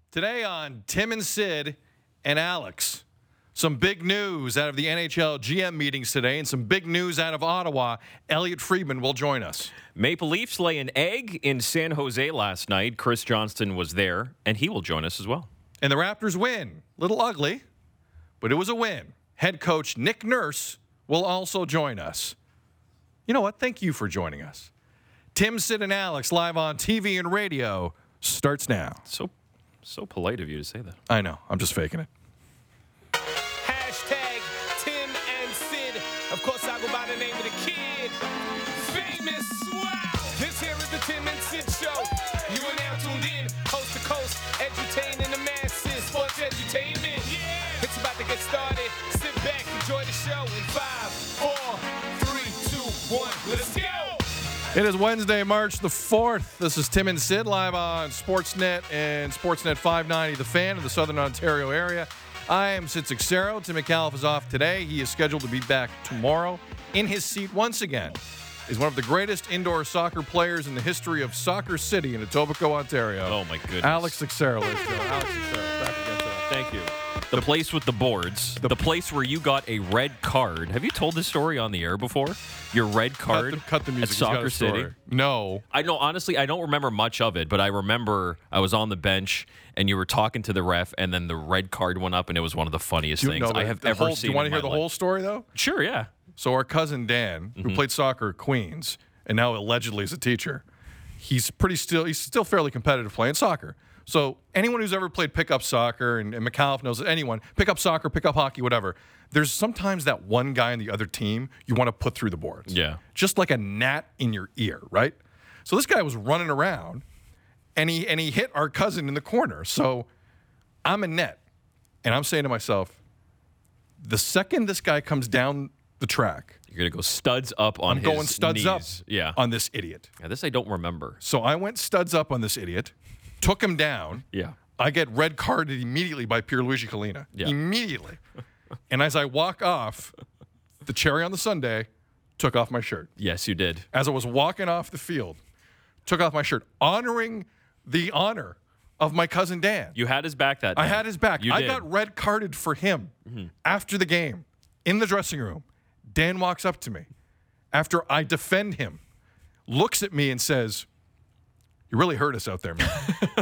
Today on Tim and Sid and Alex, some big news out of the NHL GM meetings today and some big news out of Ottawa. Elliot Friedman will join us. Maple Leafs lay an egg in San Jose last night. Chris Johnston was there, and he will join us as well. And the Raptors win. Little ugly, but it was a win. Head coach Nick Nurse will also join us. You know what? Thank you for joining us. Tim, Sid, and Alex live on TV and radio starts now. So polite of you to say that. I know. I'm just faking it. Hashtag Tim and Sid. Of course, I go by the name of the kid. Famous. Wow. This here is the Tim and Sid show. You are now tuned in, coast to coast, edutaining the masses. Sports edutainment. Yeah. It's about to get started. Sit back, enjoy the show in 5, 4, 3, 2, 1. Let's go. It is Wednesday, March the 4th. This is Tim and Sid live on Sportsnet and Sportsnet 590, The Fan in the Southern Ontario area. I am Sid Cicero. Tim McAuliffe is off today. He is scheduled to be back tomorrow in his seat once again. He's one of the greatest indoor soccer players in the history of Soccer City in Etobicoke, Ontario. Oh, my goodness. Alex Cicero. Let's go. Alex Cicero. Back again today. Thank you. The place with the boards. The place where you got a red card. Have you told this story on the air before? Your red card cut the music. at Soccer City? No. I know, honestly, I don't remember much of it, but I remember I was on the bench and you were talking to the ref, and then the red card went up, and it was one of the funniest things I have ever seen. Do you want to in hear my the life. whole story, though? Sure, yeah. So our cousin Dan, who played soccer at Queens and now allegedly is a teacher, he's still fairly competitive playing soccer. So anyone who's ever played pickup soccer, and McAuliffe knows that anyone, pickup soccer, pickup hockey, whatever, there's sometimes that one guy on the other team you want to put through the boards. Yeah. Just like a gnat in your ear, right? So this guy was running around, and he hit our cousin in the corner. So I'm a net, and I'm saying to myself, the second this guy comes down the track, You're going to go studs up on I'm his going studs knees. up on this idiot. Yeah, this I don't remember. So I went studs up on this idiot, took him down. Yeah. I get red carded immediately by Pierluigi Collina. Yeah. Immediately. And as I walk off, the cherry on the sundae, took off my shirt. Yes, you did. As I was walking off the field, took off my shirt, honoring the honor of my cousin Dan. You had his back that day. I had his back. You I did. got red carded for him after the game in the dressing room. Dan walks up to me after I defend him, looks at me and says, "You really hurt us out there, man."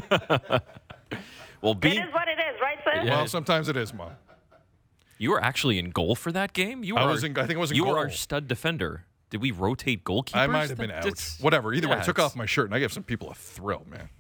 Well, It is what it is, right, Sid? Yeah. Well, sometimes it is, Mom. You were actually in goal for that game? I think I was in You goal. were our stud defender. Did we rotate goalkeepers? I might have been out. Whatever. Either way, I took off my shirt, and I gave some people a thrill, man.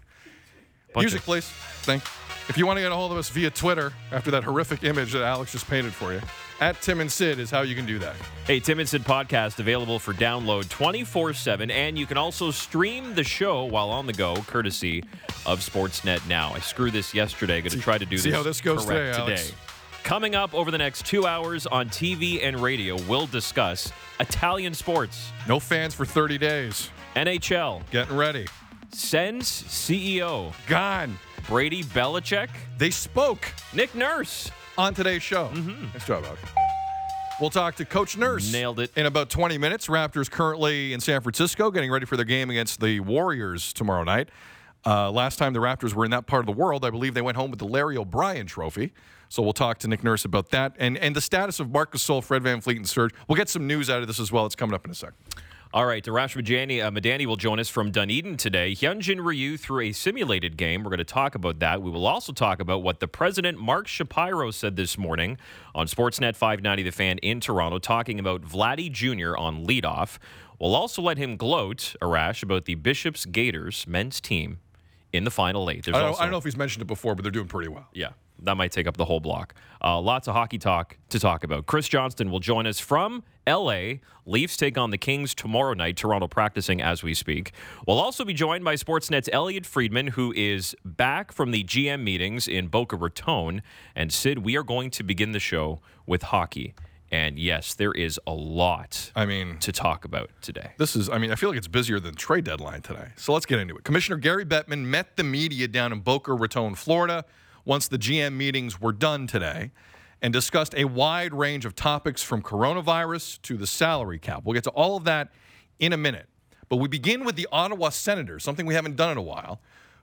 Music, please. Thank you. If you want to get a hold of us via Twitter after that horrific image that Alex just painted for you, at Tim and Sid is how you can do that. Hey, Tim and Sid podcast available for download 24/7, and you can also stream the show while on the go, courtesy of Sportsnet Now. I screwed this yesterday. Going to try to do see this how this goes correct today, Alex. Coming up over the next 2 hours on TV and radio, we'll discuss Italian sports, No fans for 30 days. NHL, Getting ready. Sens CEO, Gone. Brady Belichick, They spoke Nick Nurse. on today's show. Nice job, Alex. We'll talk to Coach Nurse. Nailed it. In about 20 minutes. Raptors currently in San Francisco getting ready for their game against the Warriors tomorrow night. Last time the Raptors were in that part of the world, I believe they went home with the Larry O'Brien Trophy. So we'll talk to Nick Nurse about that and the status of Marc Gasol, Fred VanVleet, and Serge. We'll get some news out of this as well. It's coming up in a second. All right, Arash Madani will join us from Dunedin today. Hyunjin Ryu through a simulated game. We're going to talk about that. We will also talk about what the president, Mark Shapiro, said this morning on Sportsnet 590 The Fan in Toronto, talking about Vladdy Jr. on leadoff. We'll also let him gloat, Arash, about the Bishops Gators men's team in the Final Eight. I don't know if he's mentioned it before, but they're doing pretty well. Yeah, that might take up the whole block. Lots of hockey talk to talk about. Chris Johnston will join us from L.A. Leafs take on the Kings tomorrow night. Toronto practicing as we speak. We'll also be joined by Sportsnet's Elliot Friedman, who is back from the GM meetings in Boca Raton. And Sid, we are going to begin the show with hockey. And yes, there is a lot to talk about today. I feel like it's busier than trade deadline today. So let's get into it. Commissioner Gary Bettman met the media down in Boca Raton, Florida, once the GM meetings were done today, and discussed a wide range of topics from coronavirus to the salary cap. We'll get to all of that in a minute. But we begin with the Ottawa Senators, something we haven't done in a while,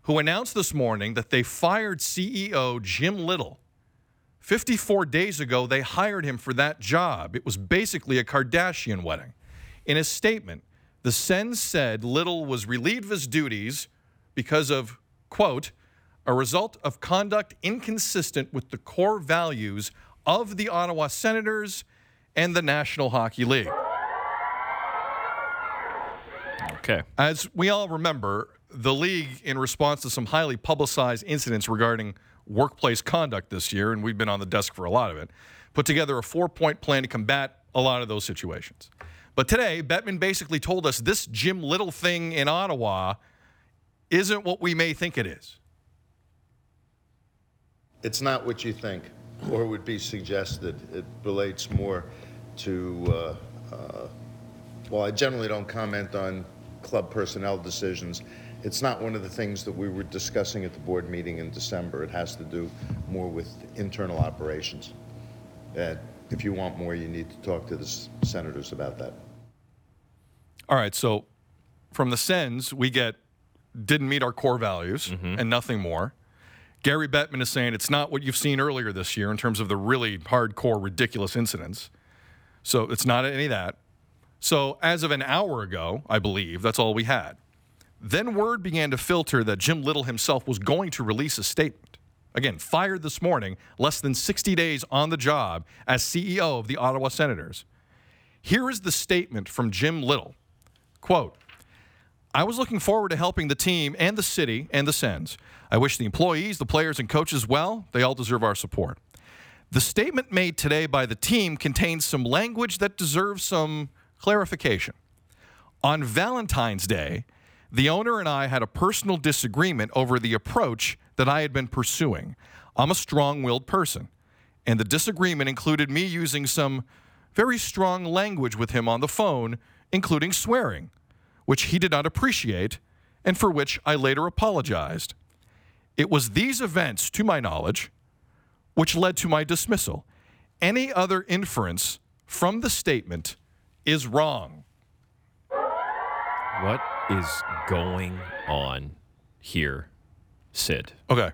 who announced this morning that they fired CEO Jim Little. 54 days ago, they hired him for that job. It was basically a Kardashian wedding. In a statement, the Sens said Little was relieved of his duties because of, quote, a result of conduct inconsistent with the core values of the Ottawa Senators and the National Hockey League. Okay. As we all remember, the league, in response to some highly publicized incidents regarding workplace conduct this year, and we've been on the desk for a lot of it, put together a 4-point plan to combat a lot of those situations. But today, Bettman basically told us this Jim Little thing in Ottawa isn't what we may think it is. It's not what you think or would be suggested. It relates more to, well, I generally don't comment on club personnel decisions. It's not one of the things that we were discussing at the board meeting in December. It has to do more with internal operations. If you want more, you need to talk to the senators about that. All right, so from the Sens, we get didn't meet our core values and nothing more. Gary Bettman is saying it's not what you've seen earlier this year in terms of the really hardcore, ridiculous incidents. So it's not any of that. So as of an hour ago, I believe, that's all we had. Then word began to filter that Jim Little himself was going to release a statement. Again, fired this morning, less than 60 days on the job as CEO of the Ottawa Senators. Here is the statement from Jim Little. Quote, I was looking forward to helping the team and the city and the Sens. I wish the employees, the players, and coaches well. They all deserve our support. The statement made today by the team contains some language that deserves some clarification. On Valentine's Day, the owner and I had a personal disagreement over the approach that I had been pursuing. I'm a strong-willed person, and the disagreement included me using some very strong language with him on the phone, including swearing, which he did not appreciate, and for which I later apologized. It was these events, to my knowledge, which led to my dismissal. Any other inference from the statement is wrong. What is going on here, Sid? Okay.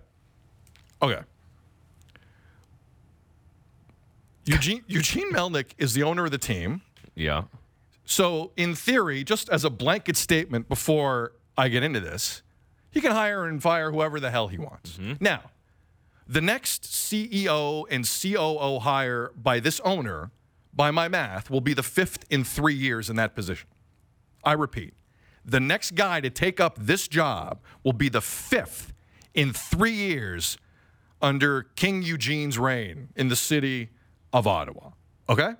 Eugene Melnyk is the owner of the team. Yeah. So, in theory, just as a blanket statement before I get into this, he can hire and fire whoever the hell he wants. Now, the next CEO and COO hire by this owner, by my math, will be the 5th in 3 years in that position. I repeat, the next guy to take up this job will be the 5th in 3 years under King Eugene's reign in the city of Ottawa. Okay?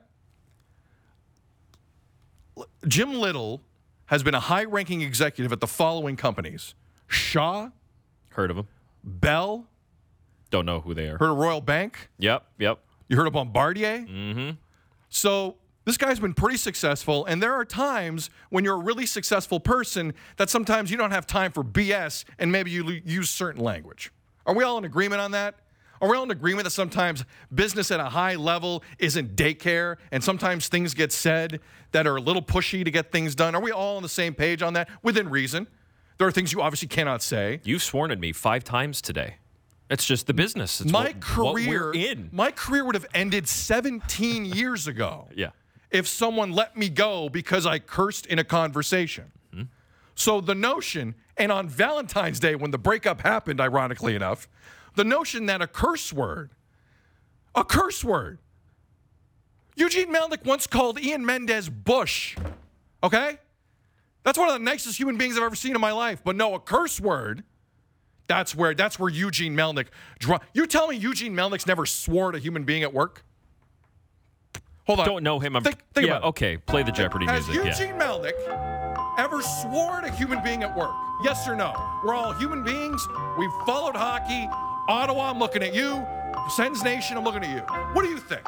Jim Little has been a high-ranking executive at the following companies: Shaw, Heard of them. Bell, Don't know who they are. heard of Royal Bank, Yep. you heard of Bombardier. So this guy's been pretty successful, and there are times when you're a really successful person that sometimes you don't have time for BS, and maybe you use certain language. Are we all in agreement on that? Are we all in agreement that sometimes business at a high level isn't daycare, and sometimes things get said that are a little pushy to get things done? Are we all on the same page on that? Within reason. There are things you obviously cannot say. You've sworn at me 5 times today. It's just the business. It's what we're in. My career would have ended 17 years ago. Yeah. If someone let me go because I cursed in a conversation. So the notion, and on Valentine's Day when the breakup happened, ironically enough, the notion that a curse word, Eugene Melnyk once called Ian Mendez Bush, okay? That's one of the nicest human beings I've ever seen in my life. But no, a curse word, that's where Eugene Melnyk, you tell me Eugene Melnyk's never swore at a human being at work? Hold on. Don't know him. Think about it. Okay. Play the Jeopardy Has music. Eugene Melnyk ever sworn at a human being at work? Yes or no? We're all human beings. We've followed hockey. Ottawa, I'm looking at you. Sens Nation, I'm looking at you. What do you think?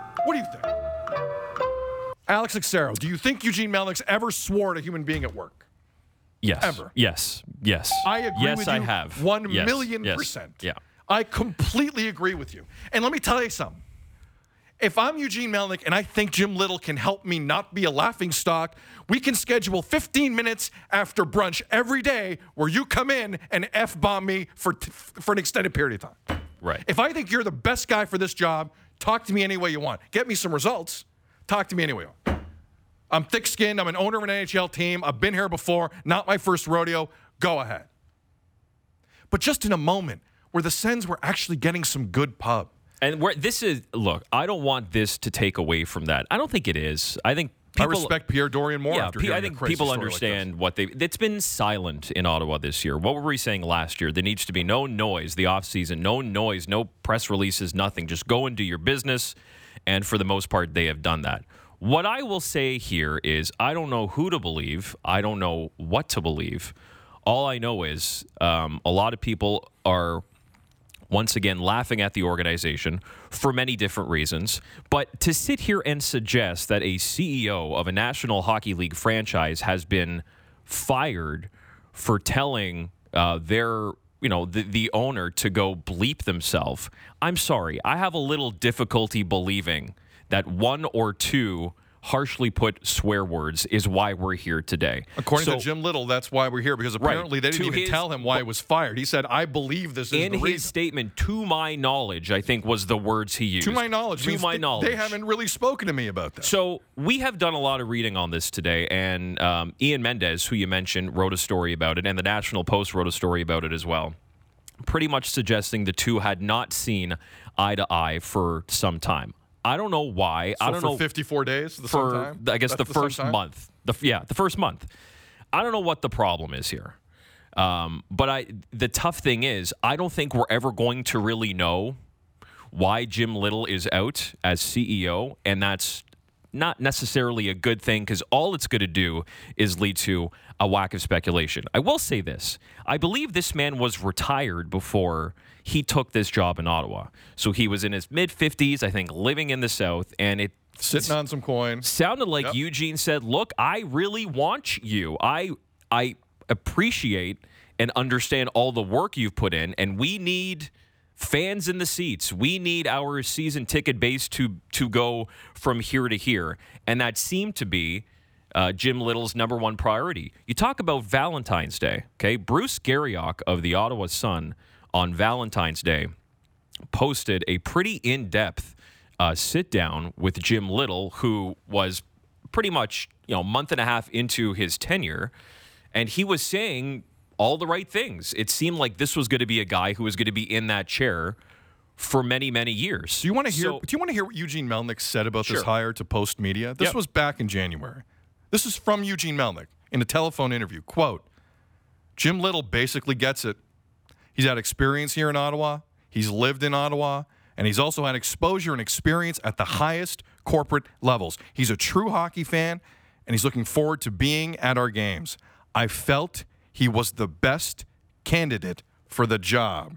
Alex Xero, do you think Eugene Melnyk's ever swore at a human being at work? Yes. Ever. Yes. I agree with you. I have. 1 Yes. million Yes. percent. Yeah. I completely agree with you. And let me tell you something. If I'm Eugene Melnyk and I think Jim Little can help me not be a laughingstock, we can schedule 15 minutes after brunch every day where you come in and F-bomb me for an extended period of time. Right. If I think you're the best guy for this job, talk to me any way you want. Get me some results. Talk to me any way you want. I'm thick-skinned. I'm an owner of an NHL team. I've been here before. Not my first rodeo. Go ahead. But just in a moment where the Sens were actually getting some good pub. And look, I don't want this to take away from that. I don't think it is. I think people, I respect Pierre Dorian more. Yeah, after hearing I think a crazy people story understand like it's been silent in Ottawa this year. What were we saying last year? There needs to be no noise, the offseason, no noise, no press releases, nothing. Just go and do your business. And for the most part, they have done that. What I will say here is I don't know who to believe. I don't know what to believe. All I know is a lot of people are once again laughing at the organization for many different reasons. But to sit here and suggest that a CEO of a National Hockey League franchise has been fired for telling the owner to go bleep themselves, I'm sorry. I have a little difficulty believing that one or two harshly put swear words is why we're here today. According to Jim Little, that's why we're here, because apparently they didn't even tell him why he was fired. He said, I believe this is the reason. In his statement, to my knowledge, I think was the words he used. To my knowledge. They haven't really spoken to me about that. So we have done a lot of reading on this today, and Ian Mendez, who you mentioned, wrote a story about it, and the National Post wrote a story about it as well, pretty much suggesting the two had not seen eye to eye for some time. I don't know why. So I don't know. 54 days? I guess the first month. The first month. I don't know what the problem is here. But the tough thing is, I don't think we're ever going to really know why Jim Little is out as CEO, and that's not necessarily a good thing because all it's going to do is lead to a whack of speculation. I will say this. I believe this man was retired before he took this job in Ottawa. So he was in his mid-50s, I think, living in the South, and it sitting on some coin. Sounded like Eugene said, look, I really want you. I appreciate and understand all the work you've put in, and we need fans in the seats. We need our season ticket base to go from here to here. And that seemed to be Jim Little's number one priority. You talk about Valentine's Day, okay? Bruce Garriock of the Ottawa Sun on Valentine's Day posted a pretty in-depth sit-down with Jim Little, who was pretty much a month and a half into his tenure, and he was saying all the right things. It seemed like this was going to be a guy who was going to be in that chair for many, many years. Do you want to hear what Eugene Melnyk said about this hire to Post Media? This was back in January. This is from Eugene Melnyk in a telephone interview. Quote, Jim Little basically gets it. He's had experience here in Ottawa. He's lived in Ottawa. And he's also had exposure and experience at the highest corporate levels. He's a true hockey fan, and he's looking forward to being at our games. I felt he was the best candidate for the job.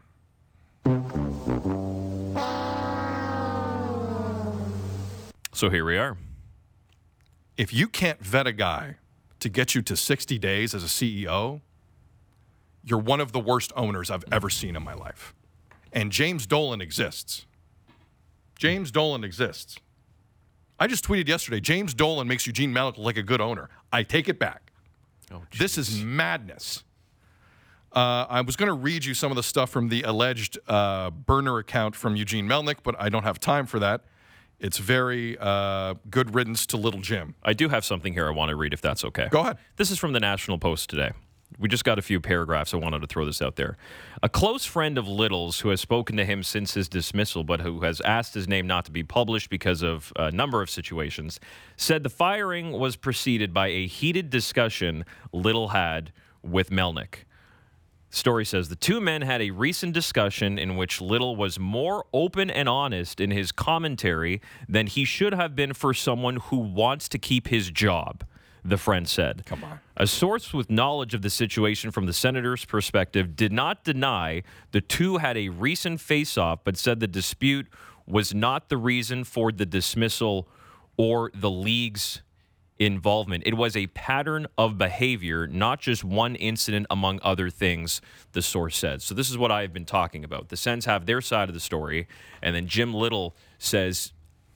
So here we are. If you can't vet a guy to get you to 60 days as a CEO, you're one of the worst owners I've ever seen in my life. And James Dolan exists. James Dolan exists. I just tweeted yesterday, James Dolan makes Eugene Melnyk look like a good owner. I take it back. This is madness. I was going to read you some of the stuff from the alleged burner account from Eugene Melnyk, but I don't have time for that. It's very good riddance to Little Jim. I do have something here I want to read, if that's okay. Go ahead. This is from the National Post today. We just got a few paragraphs. I wanted to throw this out there. A close friend of Little's who has spoken to him since his dismissal, but who has asked his name not to be published because of a number of situations, said the firing was preceded by a heated discussion Little had with Melnyk. Story says the two men had a recent discussion in which Little was more open and honest in his commentary than he should have been for someone who wants to keep his job, the friend said. Come on. A source with knowledge of the situation from the Senators' perspective did not deny the two had a recent face-off, but said the dispute was not the reason for the dismissal or the league's involvement. It was a pattern of behavior, not just one incident among other things, the source said. So this is what I've been talking about. The Sens have their side of the story, and then Jim Little says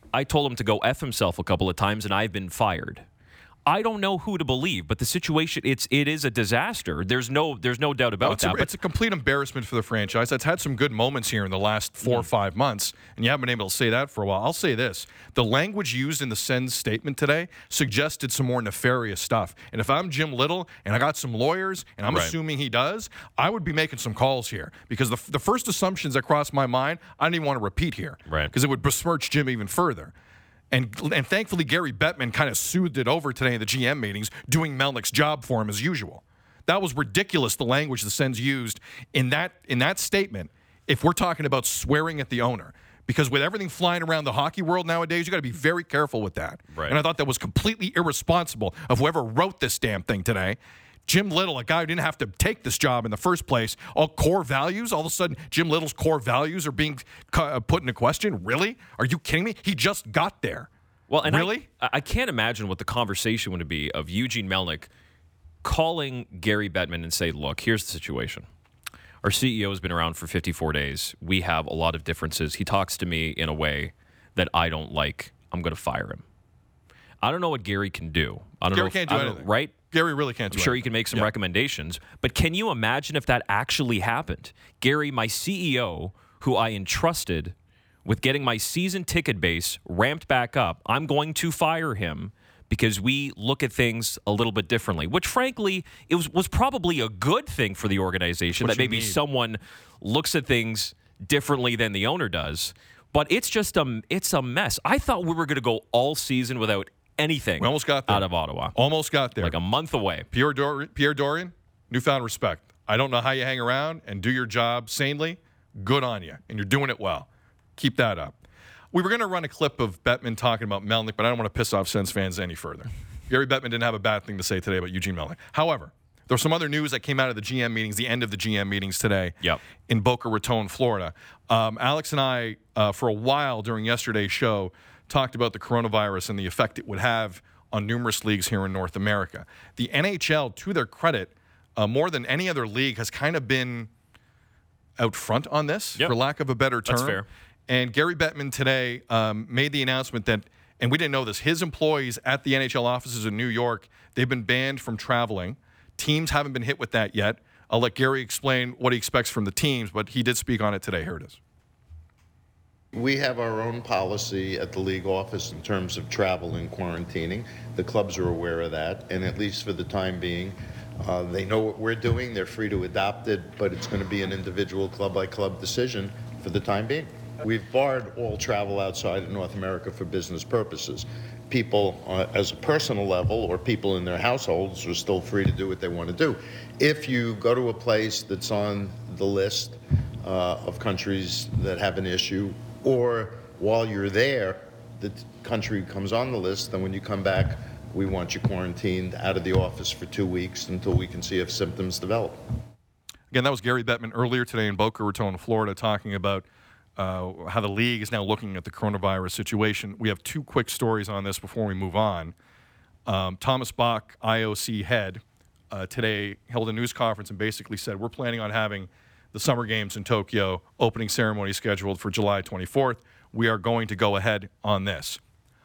I told him to go F himself a couple of times, and I've been fired. I don't know who to believe, but the situation, it is a disaster. There's no doubt about that. It's a complete embarrassment for the franchise. That's had some good moments here in the last 4 or 5 months, and you haven't been able to say that for a while. I'll say this. The language used in the Sens statement today suggested some more nefarious stuff. And if I'm Jim Little and I got some lawyers, and I'm assuming he does, I would be making some calls here. Because the first assumptions that crossed my mind, I didn't even want to repeat here. Right. Because it would besmirch Jim even further. And thankfully, Gary Bettman kind of soothed it over today in the GM meetings, doing Melnick's job for him as usual. That was ridiculous, the language the Sens used in that statement, if we're talking about swearing at the owner. Because with everything flying around the hockey world nowadays, you got to be very careful with that. Right. And I thought that was completely irresponsible of whoever wrote this damn thing today. Jim Little, a guy who didn't have to take this job in the first place, all core values, all of a sudden Jim Little's core values are being put into question? Really? Are you kidding me? He just got there. Well, and really? I can't imagine what the conversation would be of Eugene Melnyk calling Gary Bettman and say, look, here's the situation. Our CEO has been around for 54 days. We have a lot of differences. He talks to me in a way that I don't like. I'm going to fire him. I don't know what Gary can do. Gary can't do anything. Right? Gary really can't do I'm sure anything. he can make some recommendations, but can you imagine if that actually happened? Gary, my CEO, who I entrusted with getting my season ticket base ramped back up, I'm going to fire him because we look at things a little bit differently, which frankly it was probably a good thing for the organization that maybe someone looks at things differently than the owner does. But it's just it's a mess. I thought we were going to go all season without anything We almost got there. out of Ottawa. Almost got there. Like a month away. Pierre Dorian, newfound respect. I don't know how you hang around and do your job sanely. Good on you. And you're doing it well. Keep that up. We were going to run a clip of Bettman talking about Melnyk, but I don't want to piss off Sens fans any further. Gary Bettman didn't have a bad thing to say today about Eugene Melnyk. However, there was some other news that came out of the GM meetings, the end of the GM meetings today in Boca Raton, Florida. Alex and I, for a while during yesterday's show, talked about the coronavirus and the effect it would have on numerous leagues here in North America. The NHL, to their credit, more than any other league, has kind of been out front on this, for lack of a better term. That's fair. And Gary Bettman today made the announcement that, and we didn't know this, his employees at the NHL offices in New York, they've been banned from traveling. Teams haven't been hit with that yet. I'll let Gary explain what he expects from the teams, but he did speak on it today. Here it is. We have our own policy at the league office in terms of travel and quarantining. The clubs are aware of that, and at least for the time being, they know what we're doing. They're free to adopt it, but it's going to be an individual club-by-club decision for the time being. We've barred all travel outside of North America for business purposes. People as a personal level or people in their households are still free to do what they want to do. If you go to a place that's on the list of countries that have an issue, or while you're there, the country comes on the list, then when you come back, we want you quarantined out of the office for 2 weeks until we can see if symptoms develop. Again, that was Gary Bettman earlier today in Boca Raton, Florida, talking about how the league is now looking at the coronavirus situation. We have two quick stories on this before we move on. Thomas Bach, IOC head, today held a news conference and basically said, we're planning on having the Summer Games in Tokyo, opening ceremony scheduled for July 24th. We are going to go ahead on this.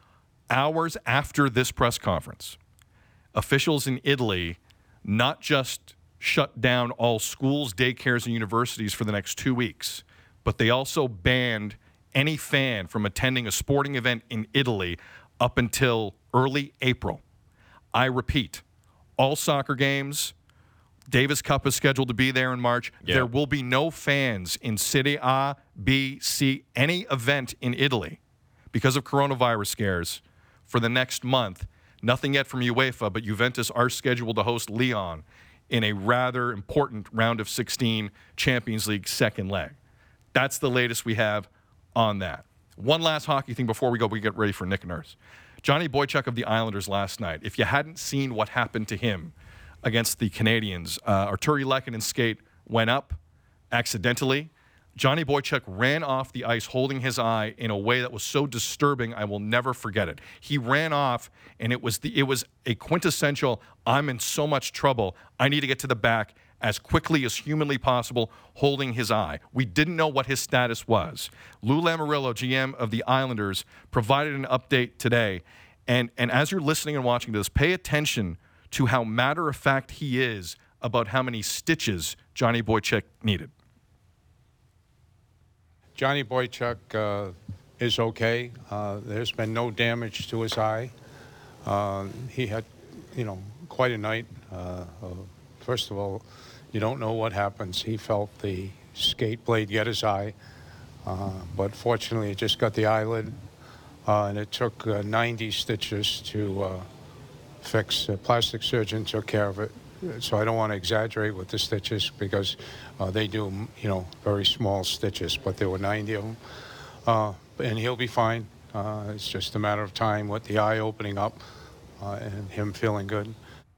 Hours after this press conference, officials in Italy not just shut down all schools, daycares, and universities for the next 2 weeks, but they also banned any fan from attending a sporting event in Italy up until early April. I repeat, all soccer games, Davis Cup is scheduled to be there in March. Yeah. There will be no fans in Serie A, B, C, any event in Italy because of coronavirus scares for the next month. Nothing yet from UEFA, but Juventus are scheduled to host Lyon in a rather important round of 16 Champions League second leg. That's the latest we have on that. One last hockey thing before we get ready for Nick Nurse. Johnny Boychuk of the Islanders last night. If you hadn't seen what happened to him against the Canadians, Arturi Lekkonen's skate went up accidentally. Johnny Boychuk ran off the ice holding his eye in a way that was so disturbing I will never forget it. He ran off, and it was a quintessential, I'm in so much trouble, I need to get to the back as quickly as humanly possible, holding his eye. We didn't know what his status was. Lou Lamoriello, GM of the Islanders, provided an update today. And as you're listening and watching this, pay attention to how matter-of-fact he is about how many stitches Johnny Boychuk needed. Johnny Boychuk is okay. There's been no damage to his eye. He had, quite a night. First of all, you don't know what happens. He felt the skate blade get his eye, but fortunately it just got the eyelid, and it took 90 stitches to fix. A plastic surgeon took care of it. So I don't want to exaggerate with the stitches because they do, very small stitches, but there were 90 of them. And he'll be fine. It's just a matter of time with the eye opening up and him feeling good.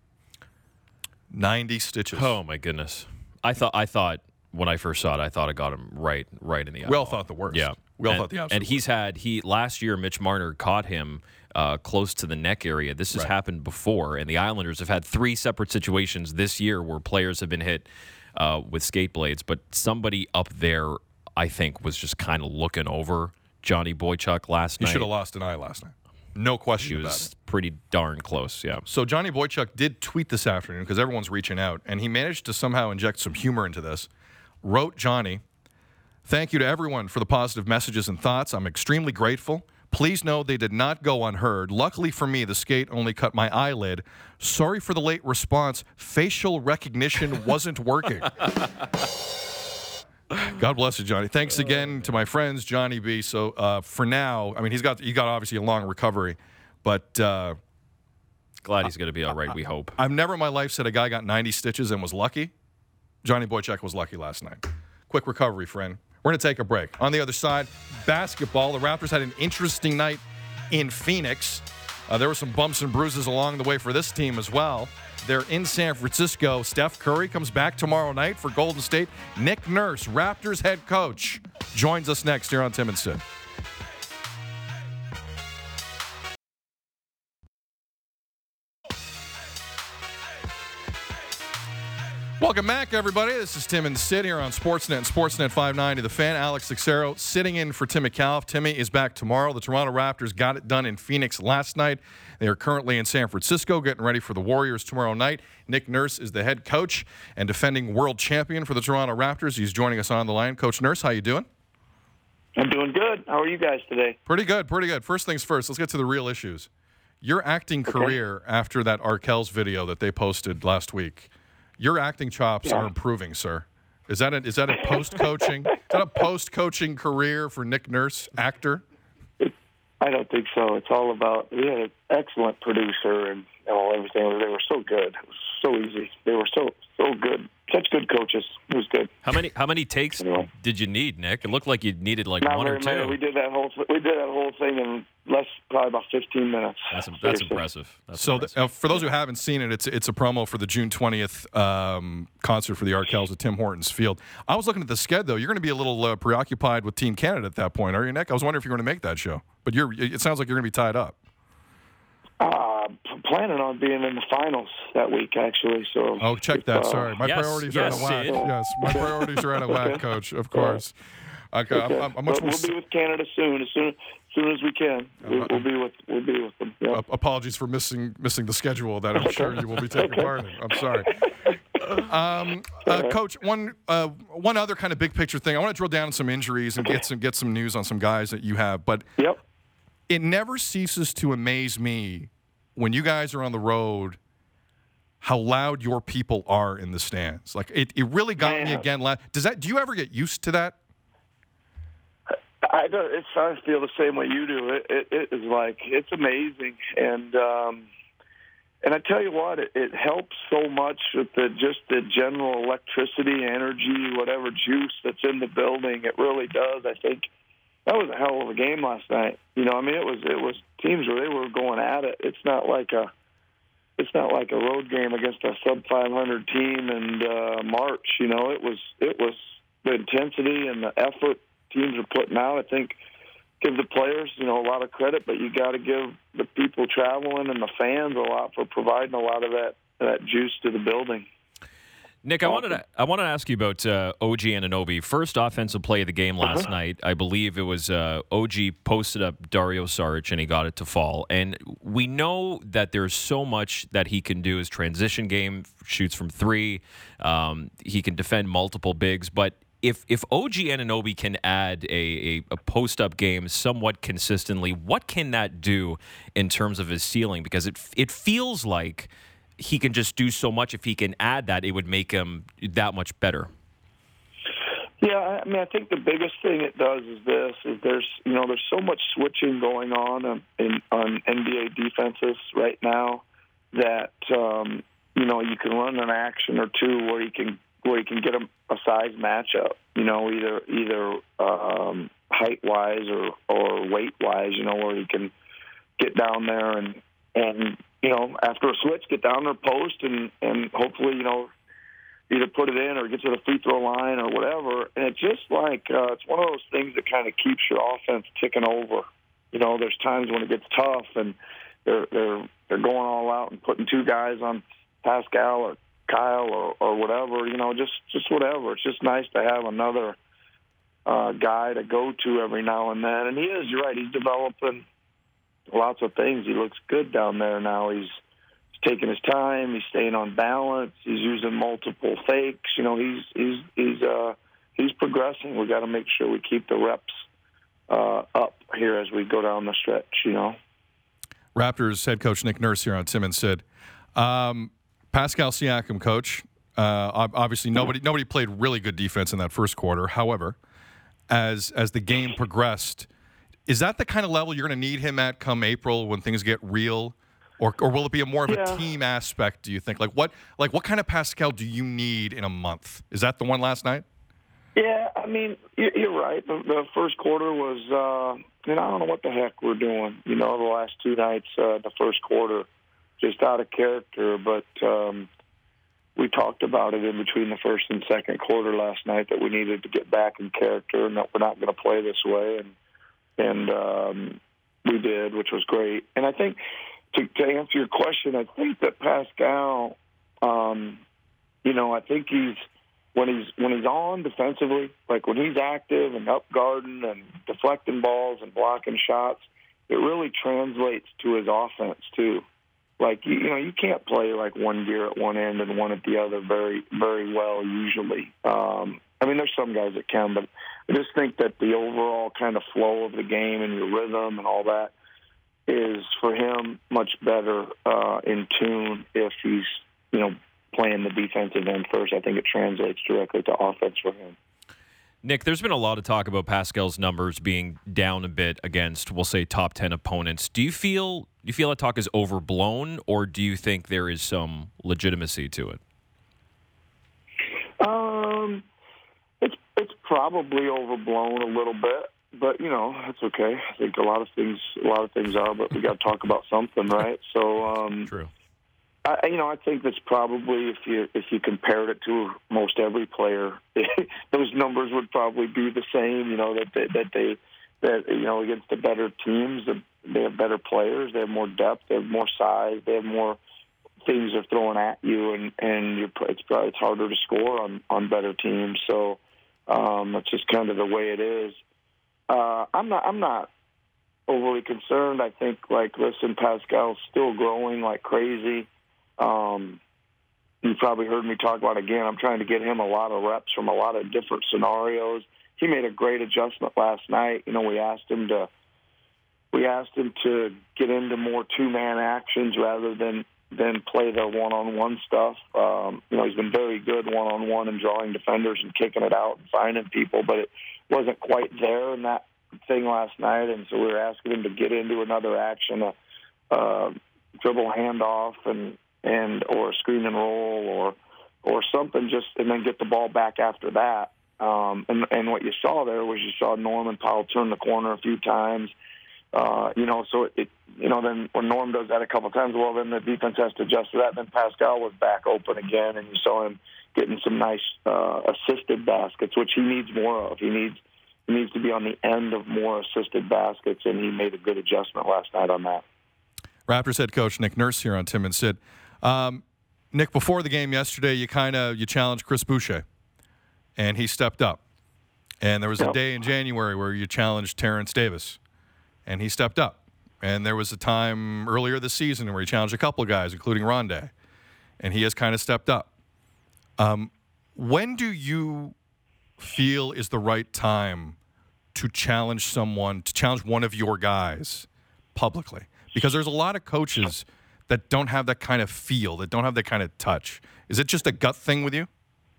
90 stitches. Oh, my goodness. I thought when I first saw it, I thought it got him right in the eye. We all thought the worst. Yeah. We all thought the absolute And last year, Mitch Marner caught him close to the neck area. This has happened before, and the Islanders have had 3 separate situations this year where players have been hit with skate blades, but somebody up there, I think, was just kind of looking over Johnny Boychuk last night. He should have lost an eye last night. No question about it. He was pretty darn close, yeah. So Johnny Boychuk did tweet this afternoon because everyone's reaching out, and he managed to somehow inject some humor into this. Wrote Johnny, "Thank you to everyone for the positive messages and thoughts. I'm extremely grateful. Please know they did not go unheard. Luckily for me, the skate only cut my eyelid. Sorry for the late response. Facial recognition wasn't working." God bless you, Johnny. Thanks again to my friends, Johnny B. So for now, I mean, he got obviously a long recovery, but glad he's going to be all right, we hope. I've never in my life said a guy got 90 stitches and was lucky. Johnny Boychuk was lucky last night. Quick recovery, friend. We're going to take a break. On the other side, basketball. The Raptors had an interesting night in Phoenix. There were some bumps and bruises along the way for this team as well. They're in San Francisco. Steph Curry comes back tomorrow night for Golden State. Nick Nurse, Raptors head coach, joins us next here on Tim and Sid. Welcome back, everybody. This is Tim and Sid here on Sportsnet and Sportsnet 590. The Fan, Alex Teixeira, sitting in for Tim McAuliffe. Timmy is back tomorrow. The Toronto Raptors got it done in Phoenix last night. They are currently in San Francisco getting ready for the Warriors tomorrow night. Nick Nurse is the head coach and defending world champion for the Toronto Raptors. He's joining us on the line. Coach Nurse, how you doing? I'm doing good. How are you guys today? Pretty good, pretty good. First things first, let's get to the real issues. Your acting career after that Arkells video that they posted last week. Your acting chops are improving, sir. Is that a post-coaching? Is that a post-coaching career for Nick Nurse, actor? I don't think so. It's all about, we had an excellent producer and everything. They were so good. It was so easy. They were so good. Such good coaches. It was good. How many takes did you need, Nick? It looked like you needed like Not one or very two. many. We did that whole thing in probably about 15 minutes. That's impressive. For those who haven't seen it, it's a promo for the June 20th concert for the Arkells at Tim Hortons Field. I was looking at the sked, though. You're going to be a little preoccupied with Team Canada at that point, are you, Nick? I was wondering if you're going to make that show. But it sounds like you're going to be tied up. Planning on being in the finals that week, actually. So. Check that. Sorry, my priorities are out of whack. Yes, my priorities are out of whack, Coach. Of course. Okay, I'm much more. We'll be with Canada soon. As soon as we can, we'll be with them. Yeah. Apologies for missing the schedule that I'm sure you will be taking part in. I'm sorry. Coach, one other kind of big picture thing. I want to drill down on some injuries and get some news on some guys that you have. But it never ceases to amaze me when you guys are on the road how loud your people are in the stands. Like it really got me again. Do you ever get used to that? I feel the same way you do. It is like, it's amazing. And I tell you what, it helps so much with just the general electricity, energy, whatever juice that's in the building. It really does. I think that was a hell of a game last night. It was teams where they were going at it. It's not like a road game against a sub 500 team and March. It was the intensity and the effort teams are putting out. I think give the players, a lot of credit, but you got to give the people traveling and the fans a lot for providing a lot of that juice to the building. Nick, I wanted to ask you about OG Anunoby. First offensive play of the game last night. I believe it was OG posted up Dario Saric and he got it to fall. And we know that there's so much that he can do. His transition game, shoots from three. He can defend multiple bigs. But if OG Anunoby can add a post-up game somewhat consistently, what can that do in terms of his ceiling? Because it feels like he can just do so much. If he can add that, it would make him that much better. Yeah, I mean, I think the biggest thing it does is there's so much switching going on NBA defenses right now that you can run an action or two where you can get a size matchup. Either height wise or weight wise. Where you can get down there and after a switch, get down their post and hopefully, either put it in or get to the free throw line or whatever. And it's just like, it's one of those things that kind of keeps your offense ticking over. There's times when it gets tough and they're going all out and putting two guys on Pascal or Kyle or whatever, just whatever. It's just nice to have another guy to go to every now and then. And you're right, he's developing lots of things. He looks good down there now. He's taking his time. He's staying on balance. He's using multiple fakes. He's progressing. We got to make sure we keep the reps up here as we go down the stretch. Raptors head coach Nick Nurse here on Tim and Sid. Pascal Siakam, coach. Obviously, nobody played really good defense in that first quarter. However, as the game progressed, is that the kind of level you're going to need him at come April when things get real, or will it be more of a team aspect? Do you think what kind of Pascal do you need in a month? Is that the one last night? Yeah, I mean you're right. The first quarter was I don't know what the heck we're doing. The last two nights, the first quarter, just out of character. But we talked about it in between the first and second quarter last night that we needed to get back in character and that we're not going to play this way. And we did, which was great. And I think, to answer your question, I think that Pascal, I think when he's on defensively, like when he's active and up guarding and deflecting balls and blocking shots, it really translates to his offense too. Like you can't play like one gear at one end and one at the other very, very well usually. There's some guys that can, but I just think that the overall kind of flow of the game and your rhythm and all that is, for him, much better in tune if he's, playing the defensive end first. I think it translates directly to offense for him. Nick, there's been a lot of talk about Pascal's numbers being down a bit against, we'll say, top 10 opponents. Do you feel that talk is overblown, or do you think there is some legitimacy to it? It's probably overblown a little bit, but that's okay. I think a lot of things are, but we got to talk about something, right? So, true. I think that's probably, if you compared it to most every player, those numbers would probably be the same. That against the better teams, they have better players, they have more depth, they have more size, they have more things they're throwing at you, and it's harder to score on better teams. So that's just kind of the way it is. I'm not overly concerned. I think, listen, Pascal's still growing like crazy. You probably heard me talk about, again, I'm trying to get him a lot of reps from a lot of different scenarios. He made a great adjustment last night. We asked him to get into more two-man actions rather than play the one-on-one stuff. He's been very good one-on-one and drawing defenders and kicking it out and finding people, but it wasn't quite there in that thing last night, and so we were asking him to get into another action, a dribble handoff or a screen and roll or something, and then get the ball back after that. And what you saw there was you saw Norm Powell turn the corner a few times. So then when Norm does that a couple times, well, then the defense has to adjust to that. Then Pascal was back open again, and you saw him getting some nice assisted baskets, which he needs more of. He needs to be on the end of more assisted baskets, and he made a good adjustment last night on that. Raptors head coach Nick Nurse here on Tim and Sid. Nick, before the game yesterday, you challenged Chris Boucher, and he stepped up. And there was a day in January where you challenged Terrence Davis, and he stepped up. And there was a time earlier this season where he challenged a couple of guys, including Rondé, and he has kind of stepped up. When do you feel is the right time to challenge one of your guys publicly? Because there's a lot of coaches that don't have that kind of feel, that don't have that kind of touch. Is it just a gut thing with you?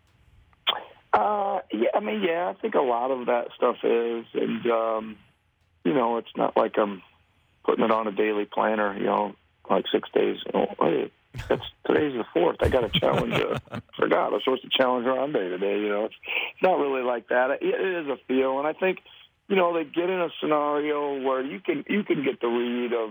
I think a lot of that stuff is, and it's not like I'm putting it on a daily planner, like 6 days. Hey, today's the 4th. I got to challenge. Forgot I was supposed to challenge Rondé today. It's not really like that. It is a feel, and I think they get in a scenario where you can get the read of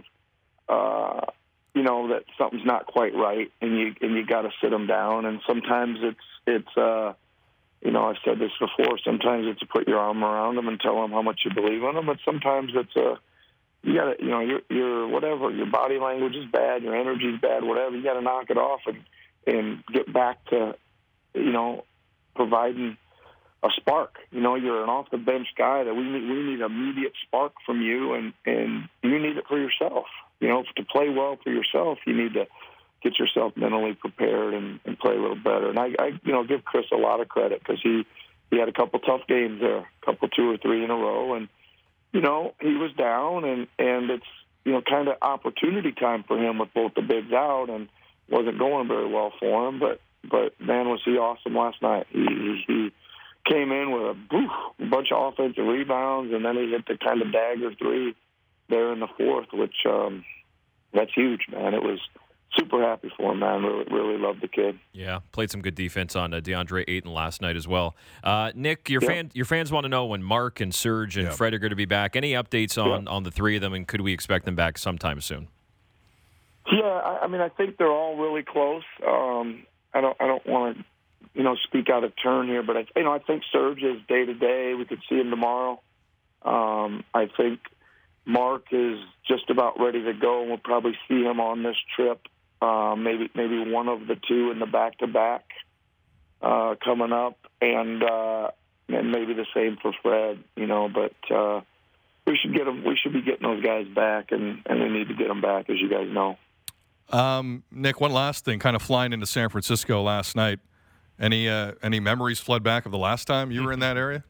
that something's not quite right, and you got to sit them down. And sometimes it's I've said this before. Sometimes it's to put your arm around them and tell them how much you believe in them, but sometimes it's you got to, your whatever, your body language is bad, your energy is bad, whatever. You got to knock it off and get back to, providing a spark. You're an off the bench guy that we need immediate spark from you, and you need it for yourself. To play well for yourself, you need to get yourself mentally prepared and play a little better. And I give Chris a lot of credit because he had a couple tough games there, a couple 2 or 3 in a row, and he was down, and it's kind of opportunity time for him with both the bigs out, and wasn't going very well for him. But man, was he awesome last night. He came in with a bunch of offensive rebounds, and then he hit the kind of dagger 3 there in the 4th, which that's huge, man. It was super happy for him, man. Really loved the kid. Yeah, played some good defense on DeAndre Ayton last night as well. Nick, your fans want to know when Mark and Serge and Fred are going to be back. Any updates on the 3 of them, and could we expect them back sometime soon? Yeah, I think they're all really close. I don't want to speak out of turn here, but I think Serge is day to day. We could see him tomorrow. I think Mark is just about ready to go, and we'll probably see him on this trip. Maybe one of the 2 in the back-to-back coming up, and maybe the same for Fred. But we should get them. We should be getting those guys back, and we need to get them back, as you guys know. Nick, one last thing. Kind of flying into San Francisco last night. Any memories flood back of the last time you were in that area?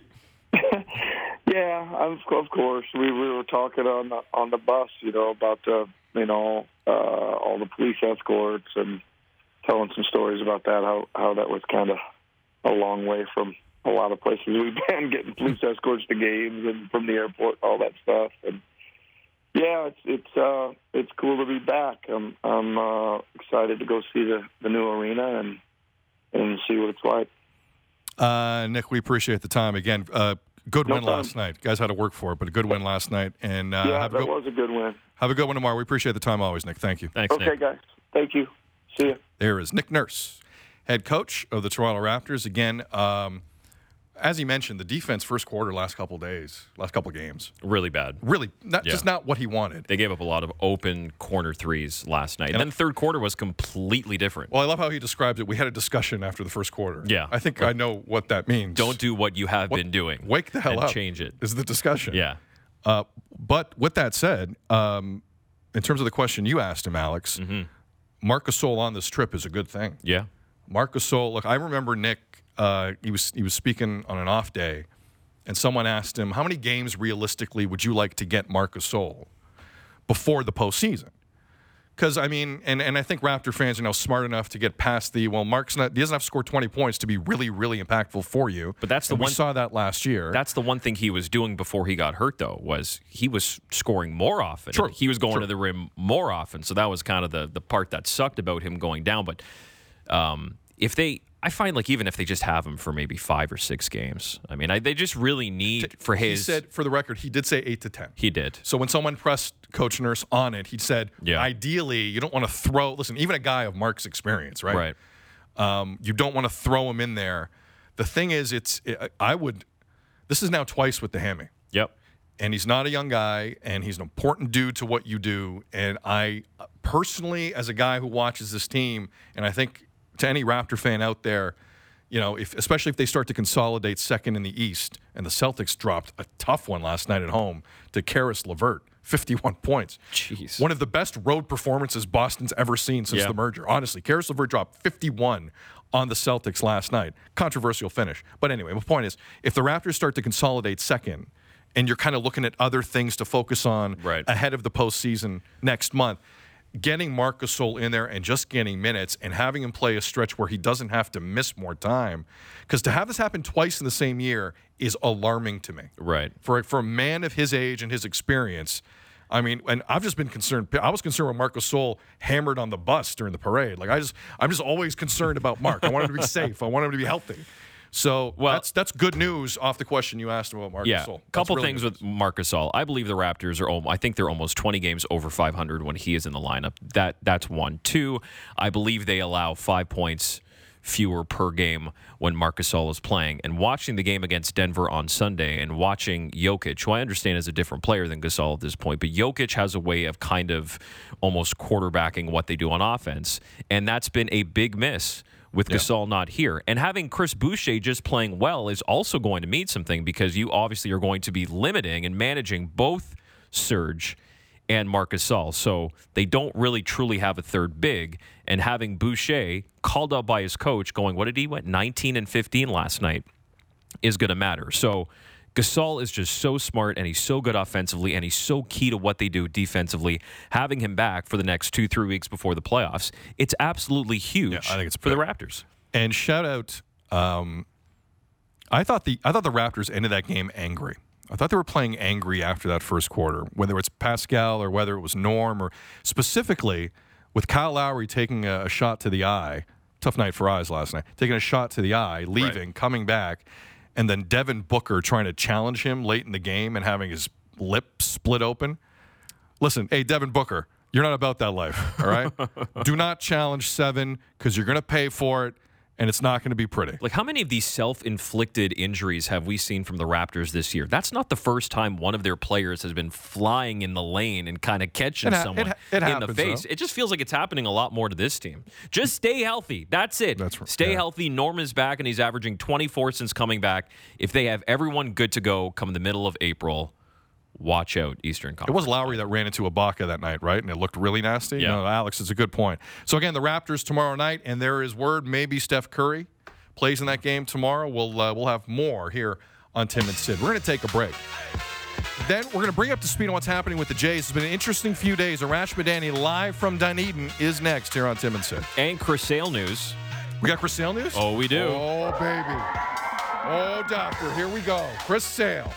Yeah, of course. We were talking on the bus, about all the police escorts, and telling some stories about that. How that was kind of a long way from a lot of places we've been, getting police escorts to games and from the airport, all that stuff. And yeah, it's cool to be back. I'm excited to go see the new arena and see what it's like. Nick, we appreciate the time again. Good win last night. Guys had to work for it, but a good win last night. And that was a good win. Have a good one tomorrow. We appreciate the time always, Nick. Thank you. Thanks, okay, Nick. Guys. Thank you. See you. There is Nick Nurse, head coach of the Toronto Raptors. Again, as he mentioned, the defense first quarter, last couple games. Really bad. Really, just not what he wanted. They gave up a lot of open corner threes last night. And then the third quarter was completely different. Well, I love how he described it. We had a discussion after the first quarter. Yeah. I think I know what that means. Don't do what you have been doing. Wake the hell and up. Change it. Is the discussion. Yeah. But with that said, in terms of the question you asked him, Alex, Marc Gasol on this trip is a good thing. Yeah. Marc Gasol, look, I remember Nick, he was speaking on an off day, and someone asked him, how many games realistically would you like to get Marc Gasol before the postseason? Because, I mean, and I think Raptor fans are now smart enough to get past he doesn't have to score 20 points to be really, really impactful for you. But that's we saw that last year. That's the one thing he was doing before he got hurt, though, was he was scoring more often. Sure. He was going to the rim more often. So that was kind of the part that sucked about him going down. But I find like even if they just have him for maybe 5 or 6 games, I mean, they just really need for his. He said, for the record, he did say 8 to 10. He did. So when someone pressed Coach Nurse on it, he said, ideally, you don't want to throw. Listen, even a guy of Mark's experience, right? Right. You don't want to throw him in there. The thing is, this is now twice with the hammy. Yep. and he's not a young guy, and he's an important dude to what you do. And I personally, as a guy who watches this team, and I think to any Raptor fan out there, especially if they start to consolidate second in the East, and the Celtics dropped a tough one last night at home to Karis LeVert, 51 points. Jeez. One of the best road performances Boston's ever seen since the merger. Honestly, Karis LeVert dropped 51 on the Celtics last night. Controversial finish. But anyway, the point is, if the Raptors start to consolidate second, and you're kind of looking at other things to focus on ahead of the postseason next month, getting Marc Gasol in there and just getting minutes and having him play a stretch where he doesn't have to miss more time, because to have this happen twice in the same year is alarming to me. Right. For a man of his age and his experience, I mean, and I've just been concerned. I was concerned when Marc Gasol hammered on the bus during the parade. I'm just always concerned about Marc. I want him to be safe. I want him to be healthy. So that's good news off the question you asked about Marc Gasol. Couple things with Marc Gasol. I believe the Raptors I think they're almost 20 games over 500 when he is in the lineup. That's one. Two, I believe they allow 5 points fewer per game when Marc Gasol is playing. And watching the game against Denver on Sunday and watching Jokic, who I understand is a different player than Gasol at this point, but Jokic has a way of kind of almost quarterbacking what they do on offense, and that's been a big miss with Gasol not here. And having Chris Boucher just playing well is also going to mean something, because you obviously are going to be limiting and managing both Serge and Marc Gasol. So they don't really truly have a third big. And having Boucher called up by his coach going, what did he went 19 and 15 last night, is going to matter. So Gasol is just so smart, and he's so good offensively, and he's so key to what they do defensively. Having him back for the next 2-3 weeks before the playoffs, it's absolutely huge I think it's for the Raptors. And shout out, I thought the Raptors ended that game angry. I thought they were playing angry after that first quarter, whether it's Pascal or whether it was Norm, or specifically with Kyle Lowry taking a shot to the eye. Tough night for eyes last night. Taking a shot to the eye, leaving, coming back. And then Devin Booker trying to challenge him late in the game and having his lip split open. Listen, hey, Devin Booker, you're not about that life, all right? Do not challenge 7, because you're going to pay for it, and it's not going to be pretty. How many of these self-inflicted injuries have we seen from the Raptors this year? That's not the first time one of their players has been flying in the lane and kind of catching someone in the face. Though. It just feels like it's happening a lot more to this team. Just stay healthy. That's it. Stay healthy. Norm is back, and he's averaging 24 since coming back. If they have everyone good to go come the middle of April, watch out, Eastern Conference. It was Lowry that ran into Ibaka that night, right? And it looked really nasty. Yeah. Alex, it's a good point. So, again, the Raptors tomorrow night, and there is word maybe Steph Curry plays in that game tomorrow. We'll have more here on Tim and Sid. We're going to take a break. Then we're going to bring up to speed on what's happening with the Jays. It's been an interesting few days. Arash Madani live from Dunedin is next here on Tim and Sid. And Chris Sale news. We got Chris Sale news? Oh, we do. Oh, baby. Oh, doctor. Here we go. Chris Sale.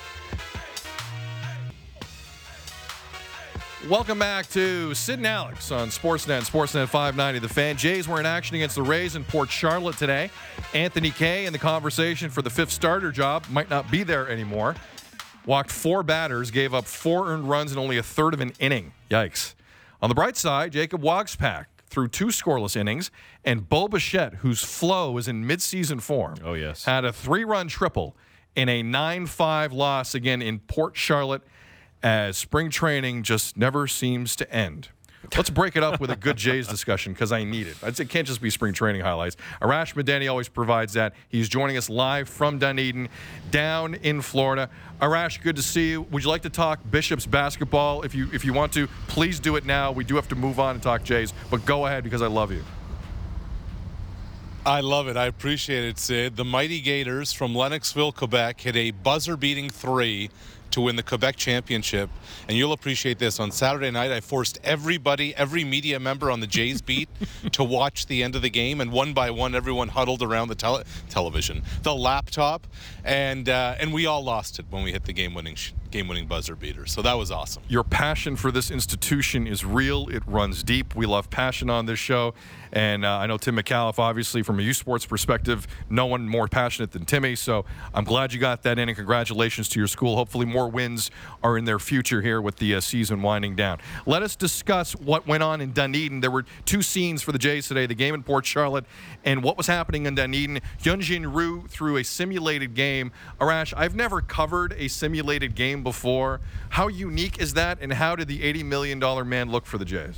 Welcome back to Sid and Alex on Sportsnet and Sportsnet 590. The Fan. Jays were in action against the Rays in Port Charlotte today. Anthony Kay in the conversation for the 5th starter job might not be there anymore. Walked 4 batters, gave up 4 earned runs in only a third of an inning. Yikes. On the bright side, Jacob Waguespack threw 2 scoreless innings, and Bo Bichette, whose flow is in midseason form, had a 3-run triple in a 9-5 loss again in Port Charlotte, as spring training just never seems to end. Let's break it up with a good Jays discussion, because I need it. It can't just be spring training highlights. Arash Madani always provides that. He's joining us live from Dunedin, down in Florida. Arash, good to see you. Would you like to talk Bishops basketball? If you want to, please do it now. We do have to move on and talk Jays, but go ahead, because I love you. I love it. I appreciate it, Sid. The Mighty Gators from Lennoxville, Quebec hit a buzzer-beating 3 to win the Quebec Championship. And you'll appreciate this. On Saturday night, I forced every media member on the Jays beat to watch the end of the game. And one by one, everyone huddled around the television, the laptop. And we all lost it when we hit the game-winning buzzer beater. So that was awesome. Your passion for this institution is real. It runs deep. We love passion on this show. And I know Tim McAuliffe, obviously, from a U Sports perspective, no one more passionate than Timmy. So I'm glad you got that in, and congratulations to your school. Hopefully more wins are in their future here with the season winding down. Let us discuss what went on in Dunedin. There were 2 scenes for the Jays today, the game in Port Charlotte and what was happening in Dunedin. Hyunjin Ryu threw a simulated game. Arash, I've never covered a simulated game game before. How unique is that, and how did the $80 million man look for the Jays?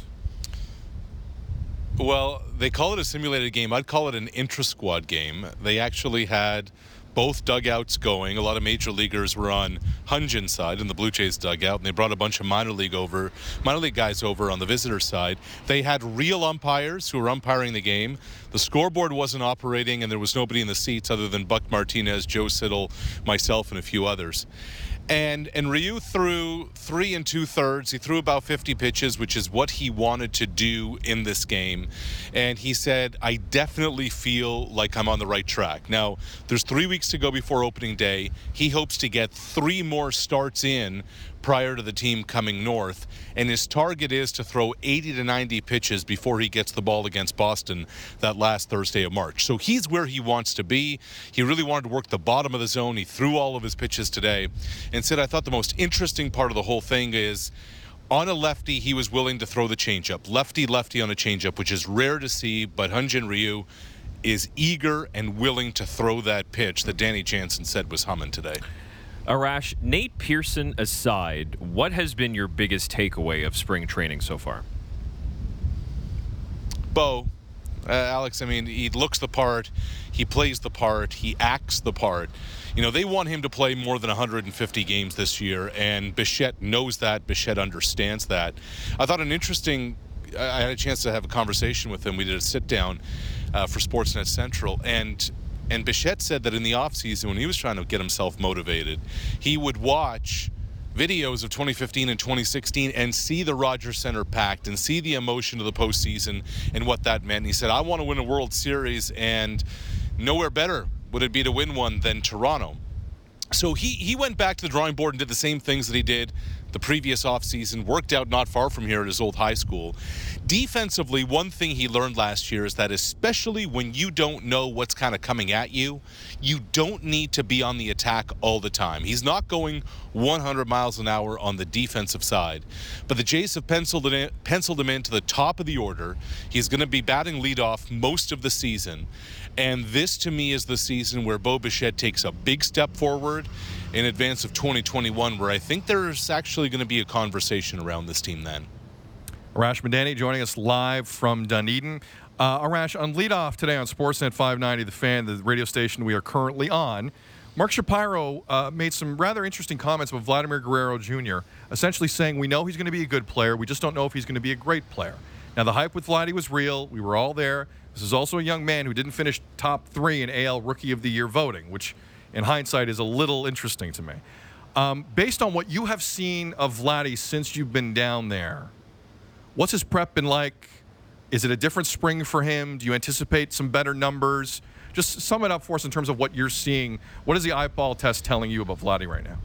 Well, they call it a simulated game. I'd call it an intra-squad game. They actually had both dugouts going. A lot of major leaguers were on Hungin's side in the Blue Jays dugout, and they brought a bunch of minor league guys over on the visitor side. They had real umpires who were umpiring the game. The scoreboard wasn't operating, and there was nobody in the seats other than Buck Martinez, Joe Siddall, myself, and a few others. And Ryu threw 3 2/3. He threw about 50 pitches, which is what he wanted to do in this game. And he said, I definitely feel like I'm on the right track. Now, there's 3 weeks to go before opening day. He hopes to get 3 more starts in prior to the team coming north, and his target is to throw 80 to 90 pitches before he gets the ball against Boston that last Thursday of March. So he's where he wants to be. He really wanted to work the bottom of the zone. He threw all of his pitches today and said, I thought the most interesting part of the whole thing is on a lefty, he was willing to throw the changeup. Lefty on a changeup, which is rare to see, but Hyun-Jin Ryu is eager and willing to throw that pitch that Danny Jansen said was humming today. Arash, Nate Pearson aside, what has been your biggest takeaway of spring training so far? Bo, Alex, I mean, he looks the part, he plays the part, he acts the part. You know, they want him to play more than 150 games this year, and Bichette knows that, Bichette understands that. I thought I had a chance to have a conversation with him. We did a sit-down for Sportsnet Central, and Bichette said that in the offseason, when he was trying to get himself motivated, he would watch videos of 2015 and 2016 and see the Rogers Center packed and see the emotion of the postseason and what that meant. And he said, I want to win a World Series, and nowhere better would it be to win one than Toronto. So he went back to the drawing board and did the same things that he did the previous offseason, worked out not far from here at his old high school. Defensively, one thing he learned last year is that especially when you don't know what's kind of coming at you, you don't need to be on the attack all the time. He's not going 100 miles an hour on the defensive side, but the Jays have penciled him into the top of the order. He's going to be batting leadoff most of the season, and this to me is the season where Bo Bichette takes a big step forward in advance of 2021, where I think there's actually going to be a conversation around this team then. Arash Madani joining us live from Dunedin. Arash, on leadoff today on Sportsnet 590, The Fan, the radio station we are currently on, Mark Shapiro made some rather interesting comments about Vladimir Guerrero Jr., essentially saying we know he's going to be a good player, we just don't know if he's going to be a great player. Now, the hype with Vladdy was real. We were all there. This is also a young man who didn't finish top 3 in AL Rookie of the Year voting, which in hindsight is a little interesting to me. Based on what you have seen of Vladdy since you've been down there, what's his prep been like? Is it a different spring for him? Do you anticipate some better numbers? Just sum it up for us in terms of what you're seeing. What is the eyeball test telling you about Vladdy right now?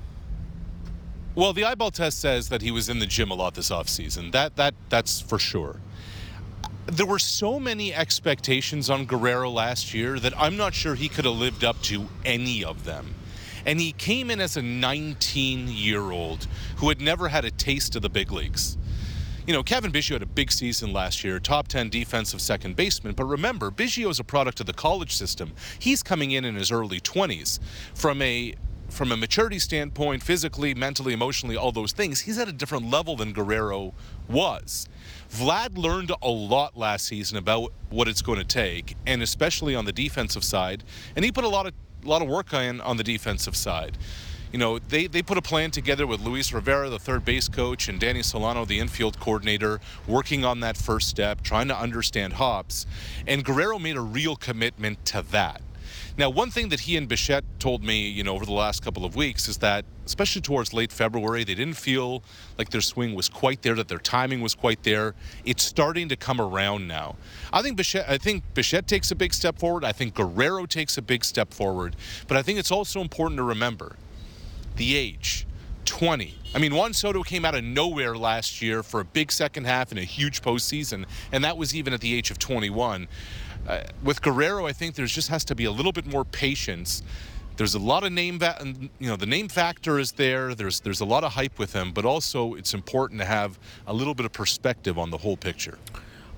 Well, the eyeball test says that he was in the gym a lot this offseason. That's for sure. There were so many expectations on Guerrero last year that I'm not sure he could have lived up to any of them. And he came in as a 19-year-old who had never had a taste of the big leagues. You know, Kevin Biggio had a big season last year, top 10 defensive second baseman. But remember, Biggio is a product of the college system. He's coming in his early 20s. From a maturity standpoint, physically, mentally, emotionally, all those things, he's at a different level than Guerrero was. Vlad learned a lot last season about what it's going to take, and especially on the defensive side. And he put a lot of work on the defensive side. You know, they put a plan together with Luis Rivera, the third base coach, and Danny Solano, the infield coordinator, working on that first step, trying to understand hops. And Guerrero made a real commitment to that. Now, one thing that he and Bichette told me, you know, over the last couple of weeks is that, especially towards late February, they didn't feel like their swing was quite there, that their timing was quite there. It's starting to come around now. I think Bichette takes a big step forward. I think Guerrero takes a big step forward. But I think it's also important to remember the age, 20. I mean, Juan Soto came out of nowhere last year for a big second half and a huge postseason, and that was even at the age of 21. With Guerrero, I think there just has to be a little bit more patience. There's a lot of the name factor is there. There's a lot of hype with him, but also it's important to have a little bit of perspective on the whole picture.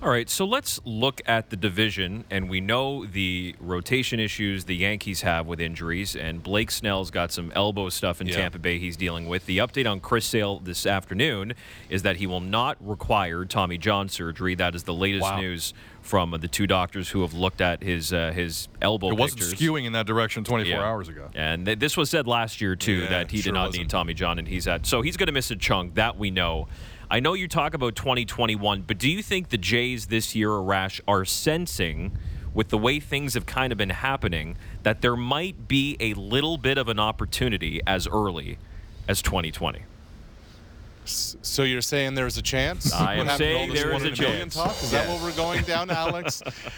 All right, so let's look at the division, and we know the rotation issues the Yankees have with injuries, and Blake Snell's got some elbow stuff in Tampa Bay he's dealing with. The update on Chris Sale this afternoon is that he will not require Tommy John surgery. That is the latest news from the two doctors who have looked at his elbow It wasn't pictures. skewing in that direction 24 hours ago. And this was said last year, too, that he did not need Tommy John, and so he's going to miss a chunk. That we know. I know you talk about 2021, but do you think the Jays this year, Arash, are sensing, with the way things have kind of been happening, that there might be a little bit of an opportunity as early as 2020? So you're saying there's a chance? I am saying there is a chance. Talk? Is that what we're going down, Alex?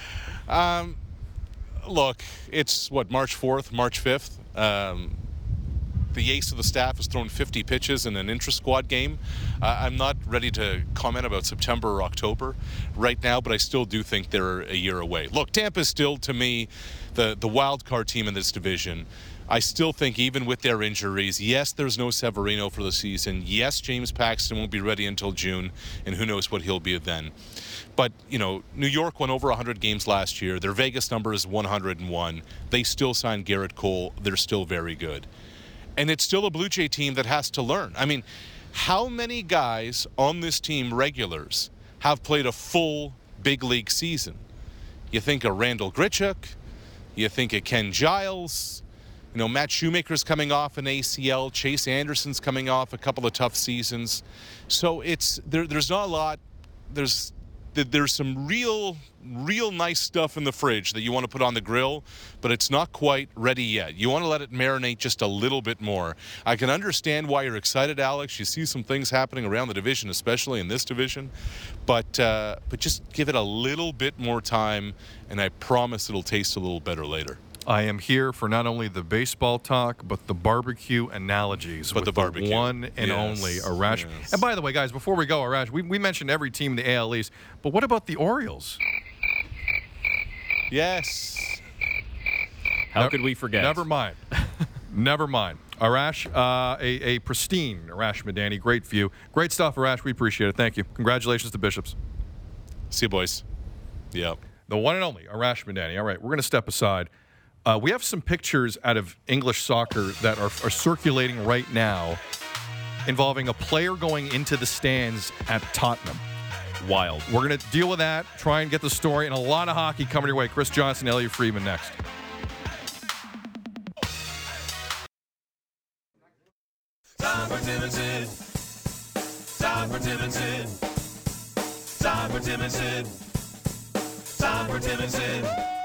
Look, it's, March 4th, March 5th? The ace of the staff has thrown 50 pitches in an intra-squad game. I'm not ready to comment about September or October right now, but I still do think they're a year away. Look, Tampa's still, to me, the wild card team in this division. I still think even with their injuries, yes, there's no Severino for the season. Yes, James Paxton won't be ready until June, and who knows what he'll be then. But, New York won over 100 games last year. Their Vegas number is 101. They still signed Garrett Cole. They're still very good. And it's still a Blue Jay team that has to learn. I mean, how many guys on this team, regulars, have played a full big league season? You think of Randall Grichuk. You think of Ken Giles. Matt Shoemaker's coming off an ACL. Chase Anderson's coming off a couple of tough seasons. So there's not a lot. There's some real nice stuff in the fridge that you want to put on the grill, but it's not quite ready yet. You want to let it marinate just a little bit more. I can understand why you're excited, Alex. You see some things happening around the division, especially in this division, but just give it a little bit more time, and I promise it'll taste a little better later. I am here for not only the baseball talk, but the barbecue analogies. But with the one and only Arash. Yes. And by the way, guys, before we go, Arash, we mentioned every team in the AL East, but what about the Orioles? Yes. How could we forget? Never mind. Never mind. Arash, a pristine Arash Madani. Great view. Great stuff, Arash. We appreciate it. Thank you. Congratulations to Bishops. See you, boys. Yep. The one and only Arash Madani. All right, we're going to step aside. We have some pictures out of English soccer that are circulating right now involving a player going into the stands at Tottenham. Wild. We're going to deal with that, try and get the story, and a lot of hockey coming your way. Chris Johnson, Elliot Friedman next. Time for Tim and Sid. Time for Tim and Sid. Time for Tim and Sid. Time for Tim and Sid.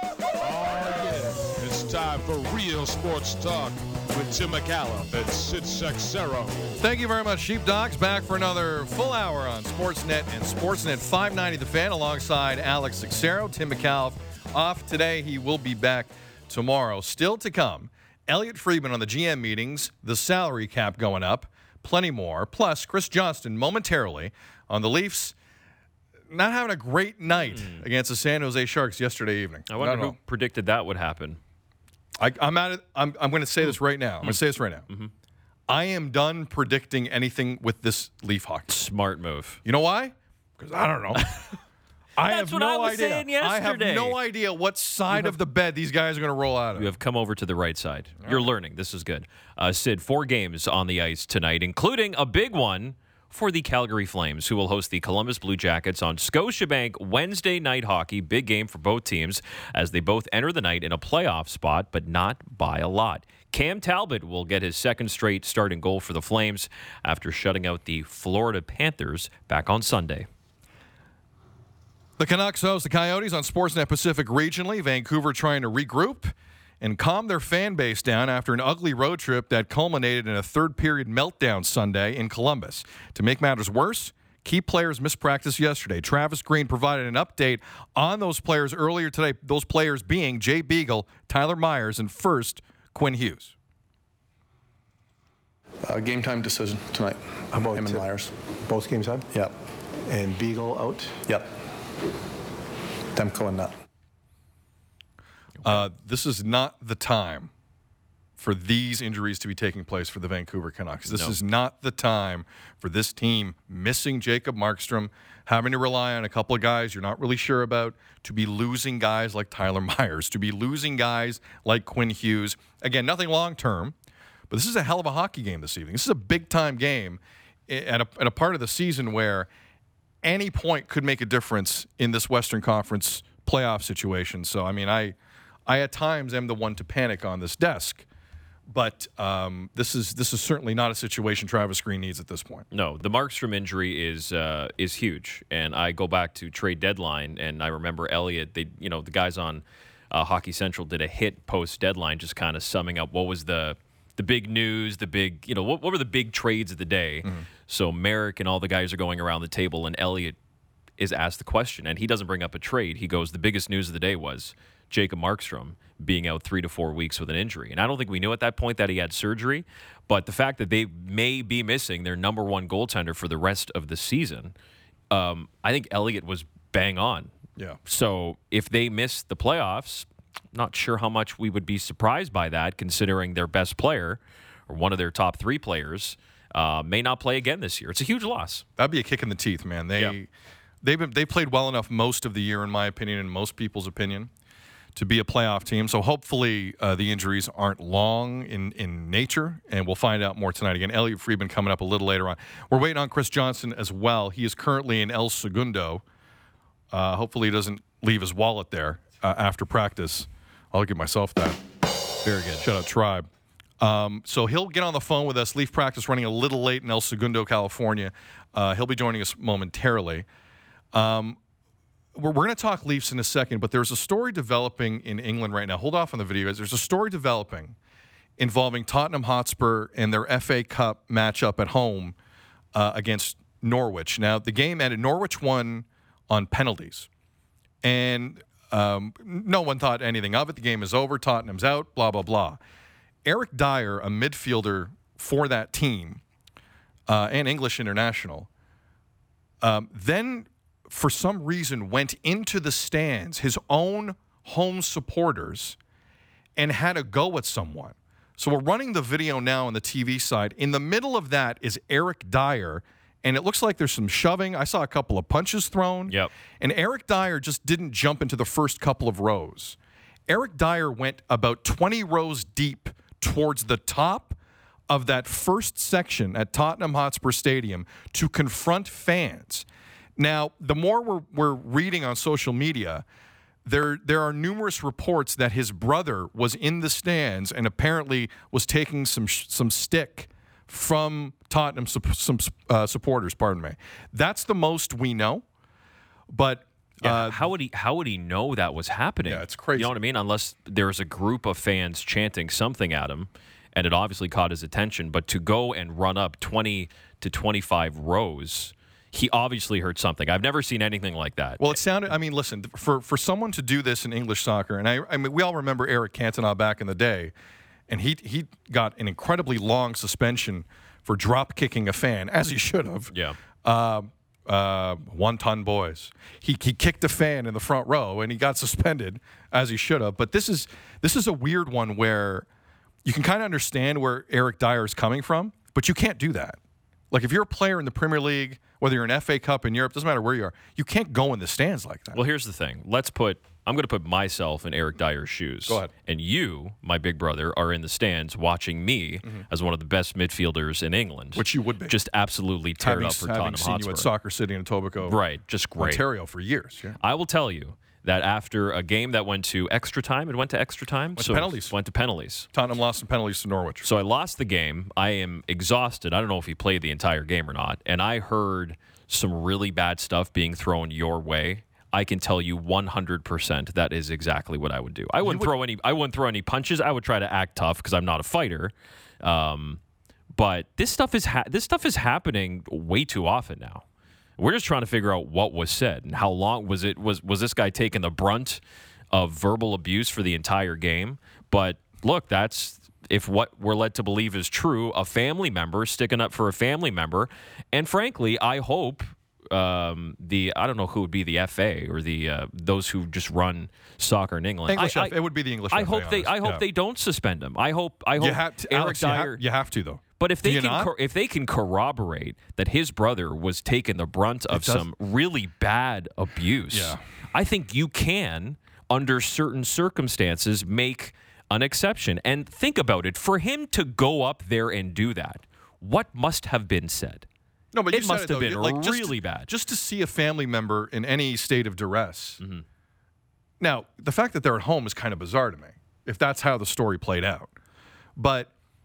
It's time for real sports talk with Tim McAuliffe and Sid Seixeiro. Thank you very much, Sheepdogs. Back for another full hour on Sportsnet and Sportsnet 590 The Fan alongside Alex Seixeiro. Tim McAuliffe off today. He will be back tomorrow. Still to come, Elliot Friedman on the GM meetings, the salary cap going up, plenty more. Plus, Chris Johnston momentarily on the Leafs not having a great night against the San Jose Sharks yesterday evening. I wonder who predicted that would happen. I'm at it. I'm going to say this right now. I'm going to say this right now. Mm-hmm. I am done predicting anything with this Leaf hockey. Smart move. You know why? Because I don't know. I have what I no was idea. saying I have yesterday. no idea what side of the bed these guys are going to roll out of. You have come over to the right side. You're learning. This is good. Sid, 4 games on the ice tonight, including a big one for the Calgary Flames, who will host the Columbus Blue Jackets on Scotiabank Wednesday night hockey. Big game for both teams as they both enter the night in a playoff spot, but not by a lot. Cam Talbot will get his second straight starting goal for the Flames after shutting out the Florida Panthers back on Sunday. The Canucks host the Coyotes on Sportsnet Pacific regionally. Vancouver trying to regroup and calm their fan base down after an ugly road trip that culminated in a third-period meltdown Sunday in Columbus. To make matters worse, key players missed practice yesterday. Travis Green provided an update on those players earlier today, those players being Jay Beagle, Tyler Myers, and first, Quinn Hughes. Game time decision tonight. How about him and Myers? Both games time? Yep. And Beagle out? Yep. Demko and Nutt. This is not the time for these injuries to be taking place for the Vancouver Canucks. This is not the time for this team missing Jacob Markstrom, having to rely on a couple of guys you're not really sure about, to be losing guys like Tyler Myers, to be losing guys like Quinn Hughes. Again, nothing long-term, but this is a hell of a hockey game this evening. This is a big-time game at a part of the season where any point could make a difference in this Western Conference playoff situation. So, I mean, I at times am the one to panic on this desk. But this is certainly not a situation Travis Green needs at this point. No, the Markstrom injury is huge, and I go back to trade deadline, and I remember Elliott. The guys on Hockey Central did a hit post deadline, just kind of summing up what was the big news, the big what were the big trades of the day. Mm-hmm. So Merrick and all the guys are going around the table, and Elliott is asked the question, and he doesn't bring up a trade. He goes, the biggest news of the day was Jacob Markstrom being out 3 to 4 weeks with an injury. And I don't think we knew at that point that he had surgery, but the fact that they may be missing their number one goaltender for the rest of the season, I think Elliott was bang on. Yeah. So if they miss the playoffs, not sure how much we would be surprised by that, considering their best player or one of their top 3 players may not play again this year. It's a huge loss. That'd be a kick in the teeth, man. They played well enough most of the year, in my opinion, and most people's opinion, to be a playoff team. So hopefully the injuries aren't long in nature, and we'll find out more tonight. Again, Elliot Friedman coming up a little later on. We're waiting on Chris Johnston as well. He is currently in El Segundo. Hopefully he doesn't leave his wallet there after practice. I'll give myself that. Very good. Shout out Tribe. So he'll get on the phone with us. Leaf practice running a little late in El Segundo, California. He'll be joining us momentarily. We're going to talk Leafs in a second, but there's a story developing in England right now. Hold off on the video, guys. There's a story developing involving Tottenham Hotspur and their FA Cup matchup at home against Norwich. Now, the game ended. Norwich won on penalties, and no one thought anything of it. The game is over. Tottenham's out, blah, blah, blah. Eric Dyer, a midfielder for that team, and English international, then for some reason went into the stands, his own home supporters, and had a go at someone. So we're running the video now on the TV side. In the middle of that is Eric Dyer, and it looks like there's some shoving. I saw a couple of punches thrown. Yep. And Eric Dyer just didn't jump into the first couple of rows. Eric Dyer went about 20 rows deep towards the top of that first section at Tottenham Hotspur Stadium to confront fans. Now, the more we're reading on social media, there are numerous reports that his brother was in the stands and apparently was taking some stick from Tottenham supporters. Pardon me. That's the most we know. But how would he know that was happening? Yeah, it's crazy. You know what I mean? Unless there's a group of fans chanting something at him, and it obviously caught his attention. But to go and run up 20 to 25 rows, he obviously heard something. I've never seen anything like that. Well, it sounded. I mean, listen, for someone to do this in English soccer, and I mean, we all remember Eric Cantona back in the day, and he got an incredibly long suspension for drop kicking a fan, as he should have. Yeah. 1-ton boys. He kicked a fan in the front row and he got suspended, as he should have. But this is a weird one where you can kind of understand where Eric Dyer is coming from, but you can't do that. Like, if you're a player in the Premier League, whether you're in FA Cup in Europe, doesn't matter where you are, you can't go in the stands like that. Well, here's the thing. I'm going to put myself in Eric Dyer's shoes. Go ahead. And you, my big brother, are in the stands watching me as one of the best midfielders in England. Which you would be. Just absolutely tear it up for Tottenham Hotspur. Having seen you at Soccer City in Etobicoke, right, just great. Ontario for years. Yeah. I will tell you that after a game that went to extra time, Went to penalties. Tottenham lost in penalties to Norwich. So I lost the game. I am exhausted. I don't know if he played the entire game or not. And I heard some really bad stuff being thrown your way. I can tell you 100% that is exactly what I would do. I wouldn't throw any punches. I would try to act tough because I'm not a fighter. But this stuff is happening way too often now. We're just trying to figure out what was said and how long was this guy taking the brunt of verbal abuse for the entire game. But look, that's if what we're led to believe is true, a family member sticking up for a family member. And frankly, I hope I don't know who would be the FA or the those who just run soccer in England. It would be the English. I FA, hope they don't suspend him. I hope you have to, Eric Alex, Dyer. You have to though. But if Do they you can not? if they can corroborate that his brother was taking the brunt of some really bad abuse, Yeah. I think you can, under certain circumstances, make an exception. And think about it. For him to go up there and do that, what must have been said? No, but It must have been just really bad. Just to see a family member in any state of duress. Mm-hmm. Now, the fact that they're at home is kind of bizarre to me, if that's how the story played out. But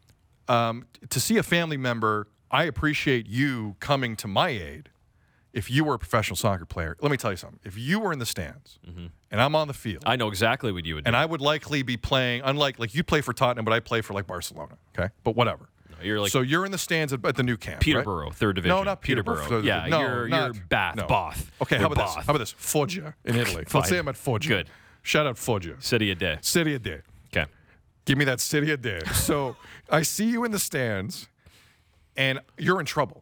to see a family member, I appreciate you coming to my aid. If you were a professional soccer player, let me tell you something. If you were in the stands and I'm on the field, I know exactly what you would do. and I would likely be playing, unlike you play for Tottenham, but I play for like Barcelona. Okay, but whatever. You're like So you're in the stands at the new camp, Peterborough, right? third division. No, not Peterborough. Yeah, No, you're not- Bath. no. Bath. Okay, how You're about this? Bath. How about this? Foggia in Italy. Fine. Let's say I'm at Foggia. Good. Shout out Foggia. City a day. City a day. Okay. Give me that city a day. So I see you in the stands, and you're in trouble.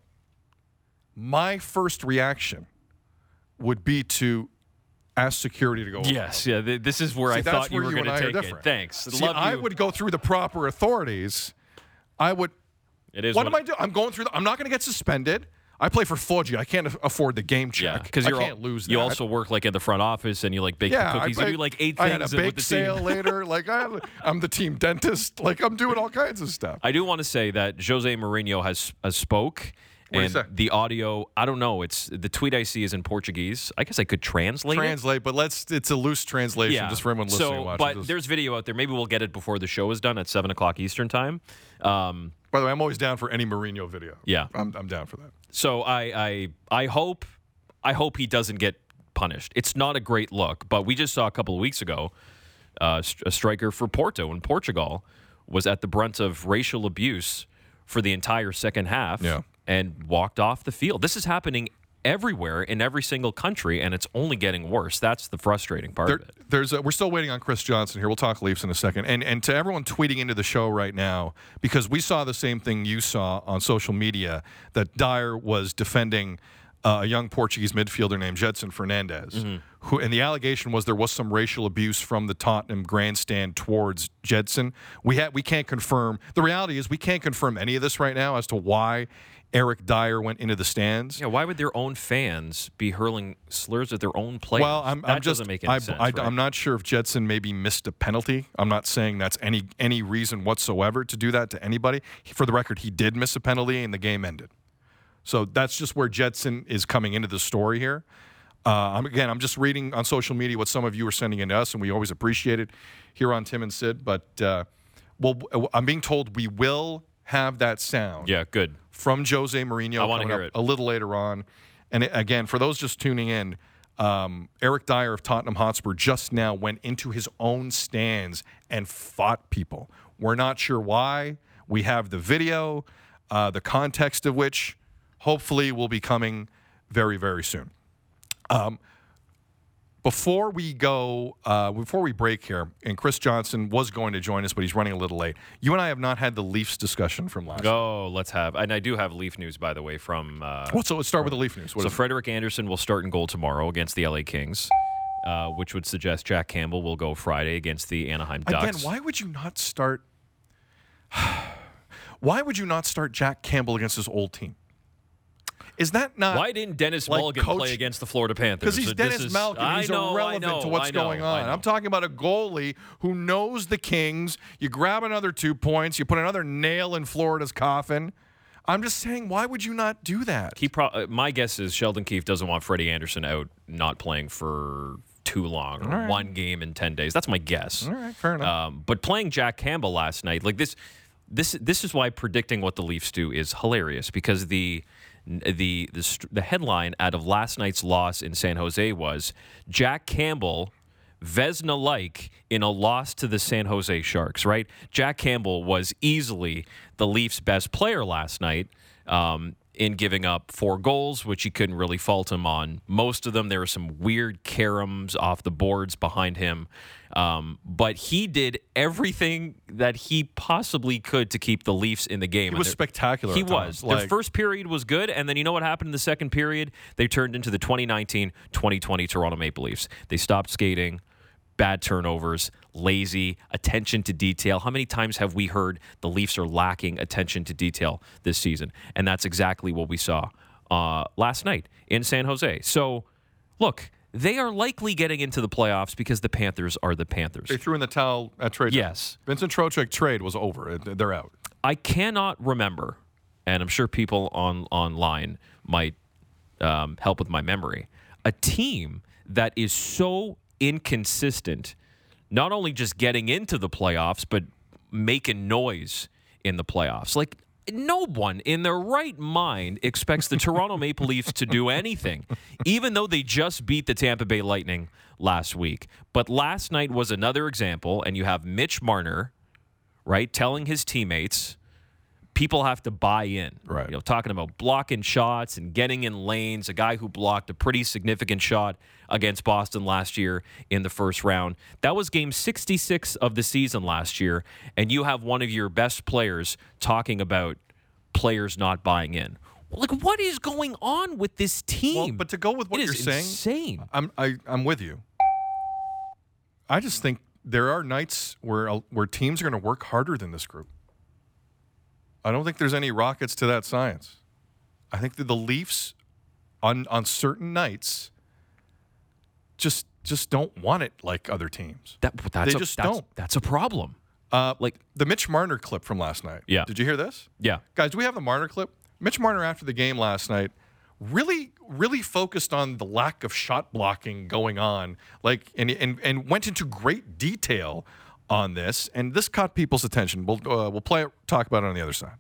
My first reaction would be to ask security to go. Yes. Yeah. This is where See, I that's thought you where were you going and to I are take it. different. Thanks. See, Love I you. would go through the proper authorities. I would. It is What am I doing? I'm going through. I'm not going to get suspended. I play for Foggia. I can't afford the game check. Yeah, because I can't lose that. You also work like in the front office, and you like bake the cookies. You do like 8 I things had a with bake the sale team. later. Like I'm the team dentist. Like I'm doing all kinds of stuff. I do want to say that Jose Mourinho has spoke, What did and he say? the audio. I don't know. It's the tweet I see is in Portuguese. I guess I could translate it. But it's a loose translation just for everyone listening. So, and watching. but Just- there's video out there. Maybe we'll get it before the show is done at 7:00 Eastern time. by the way, I'm always down for any Mourinho video. Yeah. I'm down for that. So I hope he doesn't get punished. It's not a great look, but we just saw a couple of weeks ago a striker for Porto in Portugal was at the brunt of racial abuse for the entire second half and walked off the field. This is happening everywhere in every single country, and it's only getting worse. That's the frustrating part of it. We're still waiting on Chris Johnson here. We'll talk Leafs in a second. And to everyone tweeting into the show right now, because we saw the same thing you saw on social media, that Dyer was defending a young Portuguese midfielder named Jedson Fernandez, who, and the allegation was there was some racial abuse from the Tottenham grandstand towards Jedson. We can't confirm. The reality is we can't confirm any of this right now as to why Eric Dyer went into the stands. Yeah, why would their own fans be hurling slurs at their own players? Well, that doesn't make any sense. Right? I'm not sure if Jedson maybe missed a penalty. I'm not saying that's any reason whatsoever to do that to anybody. For the record, he did miss a penalty and the game ended. So that's just where Jedson is coming into the story here. I'm just reading on social media what some of you are sending in to us, and we always appreciate it here on Tim and Sid. But I'm being told we will have that sound. Yeah, good. From Jose Mourinho. I want to hear it a little later on. And again, for those just tuning in, Eric Dyer of Tottenham Hotspur just now went into his own stands and fought people. We're not sure why. We have the video, the context of which hopefully will be coming very, very soon. Before we break here, and Chris Johnson was going to join us, but he's running a little late. You and I have not had the Leafs discussion from last night. Oh, let's have. And I do have Leaf news, by the way, from... So let's start with the Leaf news. So Frederick Anderson will start in goal tomorrow against the LA Kings, which would suggest Jack Campbell will go Friday against the Anaheim Ducks. Again, why would you not start... Why would you not start Jack Campbell against his old team? Is that not... Why didn't Dennis Mulligan play against the Florida Panthers? Because he's Dennis Mulligan. He's irrelevant to what's going on. I'm talking about a goalie who knows the Kings. You grab another 2 points. You put another nail in Florida's coffin. I'm just saying, why would you not do that? My guess is Sheldon Keefe doesn't want Freddie Anderson out not playing for too long, or one game in 10 days. That's my guess. All right, fair enough. But playing Jack Campbell last night, like this is why predicting what the Leafs do is hilarious, because the headline out of last night's loss in San Jose was Jack Campbell Vezina-like in a loss to the San Jose Sharks, right? Jack Campbell was easily the Leafs' best player last night. in giving up 4 goals, which you couldn't really fault him on. Most of them, there were some weird caroms off the boards behind him. But he did everything that he possibly could to keep the Leafs in the game. He was spectacular. He at was. times. Their first period was good, and then you know what happened in the second period? They turned into the 2019-2020 Toronto Maple Leafs. They stopped skating, bad turnovers, lazy, attention to detail. How many times have we heard the Leafs are lacking attention to detail this season? And that's exactly what we saw last night in San Jose. So, look, they are likely getting into the playoffs because the Panthers are the Panthers. They threw in the towel at trade time. Yes. Vincent Trocheck trade was over. They're out. I cannot remember, and I'm sure people online might help with my memory, a team that is so inconsistent, not only just getting into the playoffs, but making noise in the playoffs. Like, no one in their right mind expects the Toronto Maple Leafs to do anything, even though they just beat the Tampa Bay Lightning last week. But last night was another example, and you have Mitch Marner, right, telling his teammates, people have to buy in. Right. You know, talking about blocking shots and getting in lanes. A guy who blocked a pretty significant shot against Boston last year in the first round. That was game 66 of the season last year, and you have one of your best players talking about players not buying in. Like, what is going on with this team? Well, but to go with what It you're is saying, insane. I'm with you. I just think there are nights where teams are going to work harder than this group. I don't think there's any rockets to that science. I think that the Leafs on certain nights just don't want it like other teams. That's a problem. Like the Mitch Marner clip from last night. Yeah. Did you hear this? Yeah. Guys, do we have the Marner clip? Mitch Marner after the game last night really focused on the lack of shot blocking going on, like and went into great detail on this, and this caught people's attention. We'll talk about it on the other side.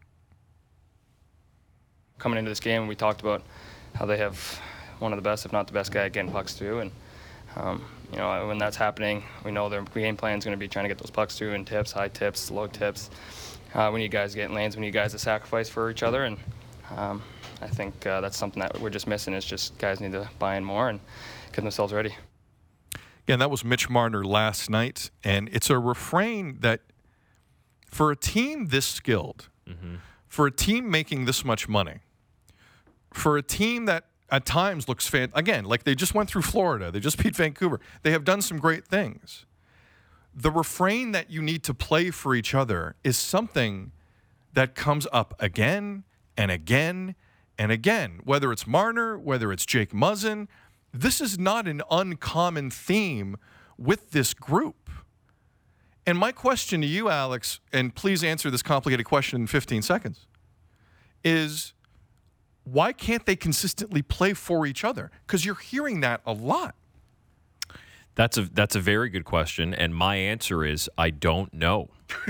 Coming into this game, we talked about how they have one of the best, if not the best guy at getting pucks through, and you know, when that's happening, we know their game plan is going to be trying to get those pucks through in tips, high tips, low tips. We need guys to get in lanes. We need guys to sacrifice for each other, and I think that's something that we're just missing. Is just guys need to buy in more and get themselves ready. Again, that was Mitch Marner last night, and it's a refrain that for a team this skilled, for a team making this much money, for a team that at times looks again, like they just went through Florida, they just beat Vancouver, they have done some great things. The refrain that you need to play for each other is something that comes up again and again and again, whether it's Marner, whether it's Jake Muzzin. This is not an uncommon theme with this group. And my question to you, Alex, and please answer this complicated question in 15 seconds, is why can't they consistently play for each other? Because you're hearing that a lot. That's a very good question, and my answer is I don't know.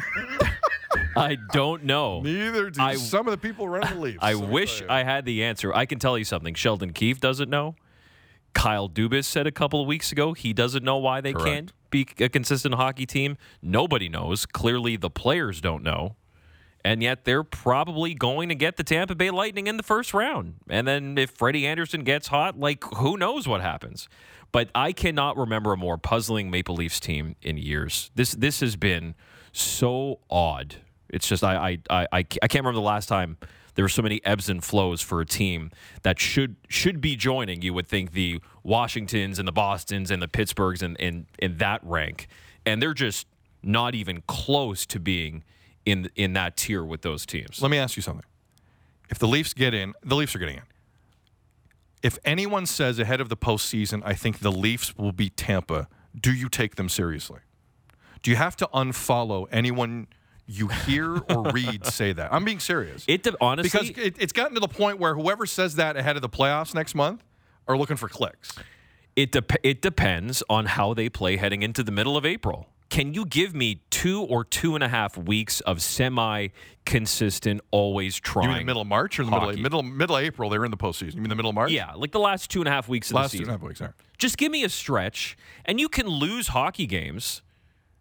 I don't know. Neither do some of the people running the Leafs. I wish I had the answer. I can tell you something. Sheldon Keefe doesn't know. Kyle Dubas said a couple of weeks ago he doesn't know why they can't be a consistent hockey team. Nobody knows. Clearly the players don't know. And yet they're probably going to get the Tampa Bay Lightning in the first round. And then if Freddie Anderson gets hot, like, who knows what happens. But I cannot remember a more puzzling Maple Leafs team in years. This has been so odd. It's just I can't remember the last time there were so many ebbs and flows for a team that should be joining, you would think, the Washingtons and the Bostons and the Pittsburghs in that rank. And they're just not even close to being in that tier with those teams. Let me ask you something. If the Leafs get in, the Leafs are getting in. If anyone says ahead of the postseason, I think the Leafs will beat Tampa, do you take them seriously? Do you have to unfollow anyone you hear or read say that? I'm being serious. Honestly, because it's gotten to the point where whoever says that ahead of the playoffs next month are looking for clicks. It depends on how they play heading into the middle of April. Can you give me 2 or 2.5 weeks of semi-consistent, always trying? You mean the middle of March or the middle of April? They're in the postseason. You mean the middle of March? Yeah, like the last 2.5 weeks of the season. Last 2.5 weeks, right. Just give me a stretch, and you can lose hockey games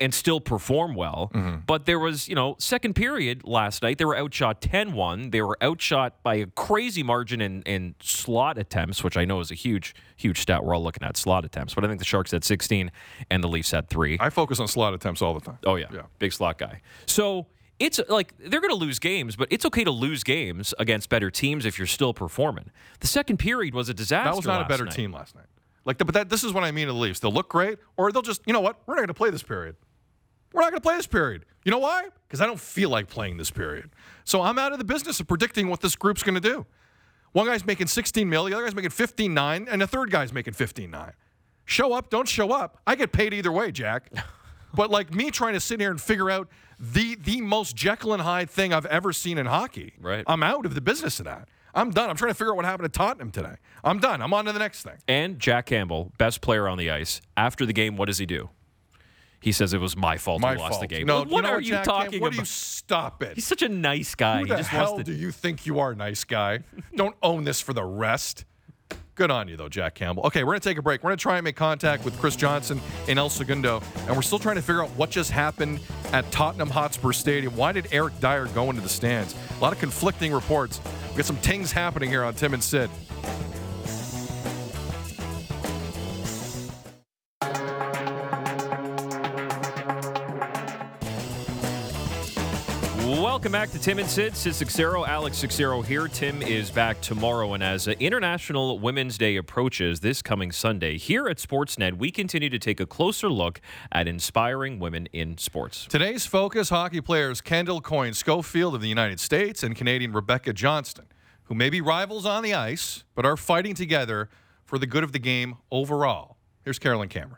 and still perform well. But there was, second period last night, they were outshot 10-1. They were outshot by a crazy margin in slot attempts, which I know is a huge stat. We're all looking at slot attempts. But I think the Sharks had 16 and the Leafs had 3. I focus on slot attempts all the time. Oh, yeah. Big slot guy. So it's like they're going to lose games, but it's okay to lose games against better teams if you're still performing. The second period was a disaster. That was not a better team last night. This is what I mean to the Leafs. They'll look great, or they'll just, you know what? We're not going to play this period. We're not going to play this period. You know why? Because I don't feel like playing this period. So I'm out of the business of predicting what this group's going to do. One guy's making $16 million, the other guy's making $15.9, and the third guy's making $15.9. Show up, don't show up. I get paid either way, Jack. But like me trying to sit here and figure out the most Jekyll and Hyde thing I've ever seen in hockey. Right. I'm out of the business of that. I'm done. I'm trying to figure out what happened to Tottenham today. I'm done. I'm on to the next thing. And Jack Campbell, best player on the ice. After the game, what does he do? He says it was my fault we lost the game. No, what are you talking about? What do you stop it? He's such a nice guy. Who the hell do you think you are, nice guy? Don't own this for the rest. Good on you, though, Jack Campbell. Okay, we're going to take a break. We're going to try and make contact with Chris Johnson in El Segundo, and we're still trying to figure out what just happened at Tottenham Hotspur Stadium. Why did Eric Dyer go into the stands? A lot of conflicting reports. We got some things happening here on Tim and Sid. Welcome back to Tim and Sid. Sid Sixero, Alex Sixero here. Tim is back tomorrow, and as International Women's Day approaches this coming Sunday, here at Sportsnet, we continue to take a closer look at inspiring women in sports. Today's focus, hockey players Kendall Coyne-Schofield of the United States and Canadian Rebecca Johnston, who may be rivals on the ice, but are fighting together for the good of the game overall. Here's Carolyn Cameron.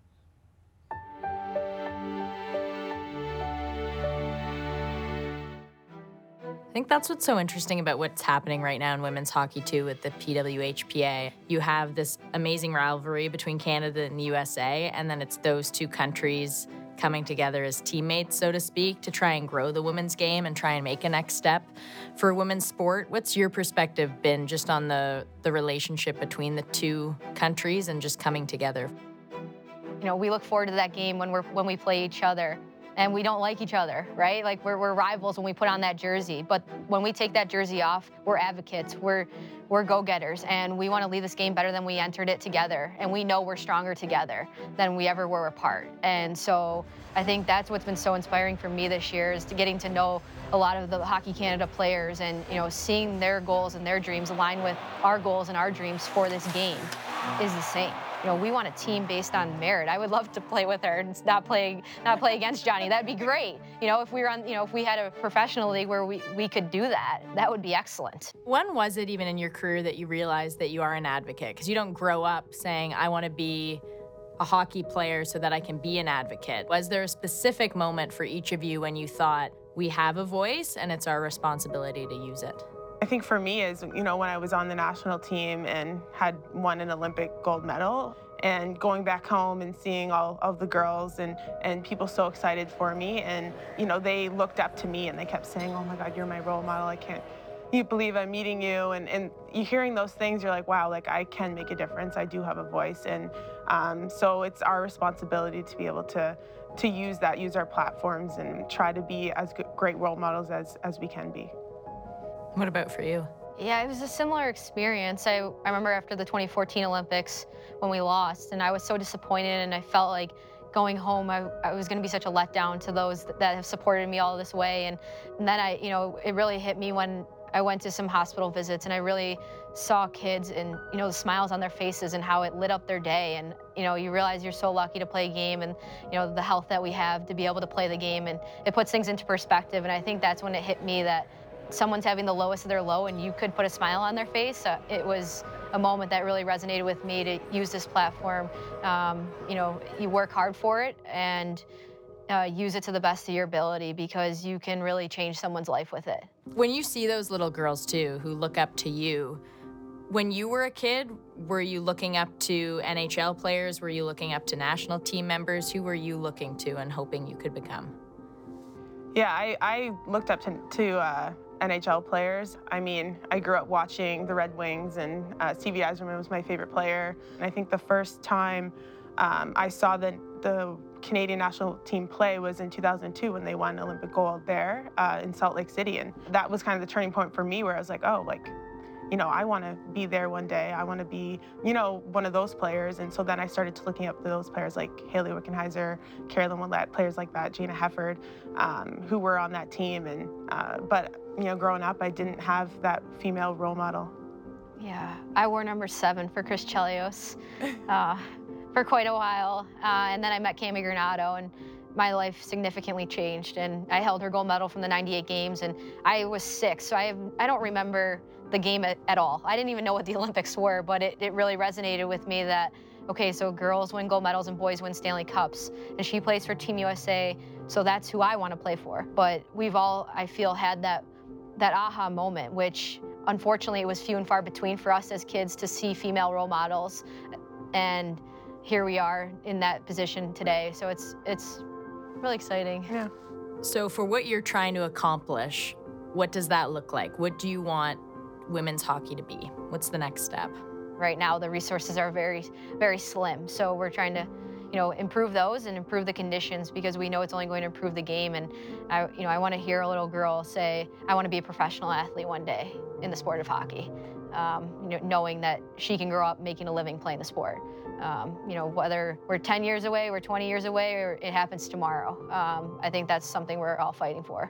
I think that's what's so interesting about what's happening right now in women's hockey, too, with the PWHPA. You have this amazing rivalry between Canada and the USA, and then it's those two countries coming together as teammates, so to speak, to try and grow the women's game and try and make a next step for women's sport. What's your perspective been just on the relationship between the two countries and just coming together? We look forward to that game when we play each other. And we don't like each other, right? Like we're rivals when we put on that jersey. But when we take that jersey off, we're advocates, we're go-getters, and we want to leave this game better than we entered it together. And we know we're stronger together than we ever were apart. And so I think that's what's been so inspiring for me this year is getting to know a lot of the Hockey Canada players and seeing their goals and their dreams align with our goals and our dreams for this game is the same. We want a team based on merit. I would love to play with her and not play against Johnny. That'd be great. If we were on, if we had a professional league where we could do that, that would be excellent. When was it even in your career that you realized that you are an advocate? Because you don't grow up saying, I want to be a hockey player so that I can be an advocate. Was there a specific moment for each of you when you thought, we have a voice and it's our responsibility to use it? I think for me is, when I was on the national team and had won an Olympic gold medal and going back home and seeing all of the girls and people so excited for me and, they looked up to me and they kept saying, oh my God, you're my role model. I can't believe I'm meeting you. And you hearing those things, you're like, wow, like I can make a difference. I do have a voice. And so it's our responsibility to be able to use our platforms and try to be as great role models as we can be. What about for you? Yeah, it was a similar experience. I remember after the 2014 Olympics when we lost, and I was so disappointed, and I felt like going home, I was going to be such a letdown to those that have supported me all this way. And then it really hit me when I went to some hospital visits, and I really saw kids and, the smiles on their faces and how it lit up their day. And, you realize you're so lucky to play a game and, the health that we have to be able to play the game. And it puts things into perspective. And I think that's when it hit me that someone's having the lowest of their low and you could put a smile on their face. It was a moment that really resonated with me to use this platform. You work hard for it and use it to the best of your ability because you can really change someone's life with it. When you see those little girls too who look up to you, when you were a kid, were you looking up to NHL players? Were you looking up to national team members? Who were you looking to and hoping you could become? Yeah, I looked up to NHL players. I mean, I grew up watching the Red Wings, and Stevie Yzerman was my favorite player. And I think the first time I saw the the Canadian national team play was in 2002 when they won Olympic gold there in Salt Lake City. And that was kind of the turning point for me where I was like, oh, like, you know, I want to be there one day. I want to be, you know, one of those players. And so then I started looking up those players like Hayley Wickenheiser, Carolyn Ouellette, players like that, Jana Hefford, who were on that team. And but, you know, growing up, I didn't have that female role model. Yeah, I wore number 7 for Chris Chelios for quite a while. And then I met Cammie Granado, and my life significantly changed. And I held her gold medal from the 98 games, and I was 6, so I don't remember the game at all. I didn't even know what the Olympics were, but it really resonated with me that, okay, so girls win gold medals and boys win Stanley Cups, and she plays for Team USA, so that's who I want to play for. But we've all, I feel, had that aha moment, which unfortunately it was few and far between for us as kids to see female role models, and here we are in that position today. So it's really exciting. Yeah. So for what you're trying to accomplish, what does that look like? What do you want women's hockey to be? What's the next step? Right now, the resources are very, very slim. So we're trying to, you know, improve those and improve the conditions, because we know it's only going to improve the game. And I want to hear a little girl say, I want to be a professional athlete one day in the sport of hockey. Knowing that she can grow up making a living playing the sport. Whether we're 10 years away, we're 20 years away, or it happens tomorrow. I think that's something we're all fighting for.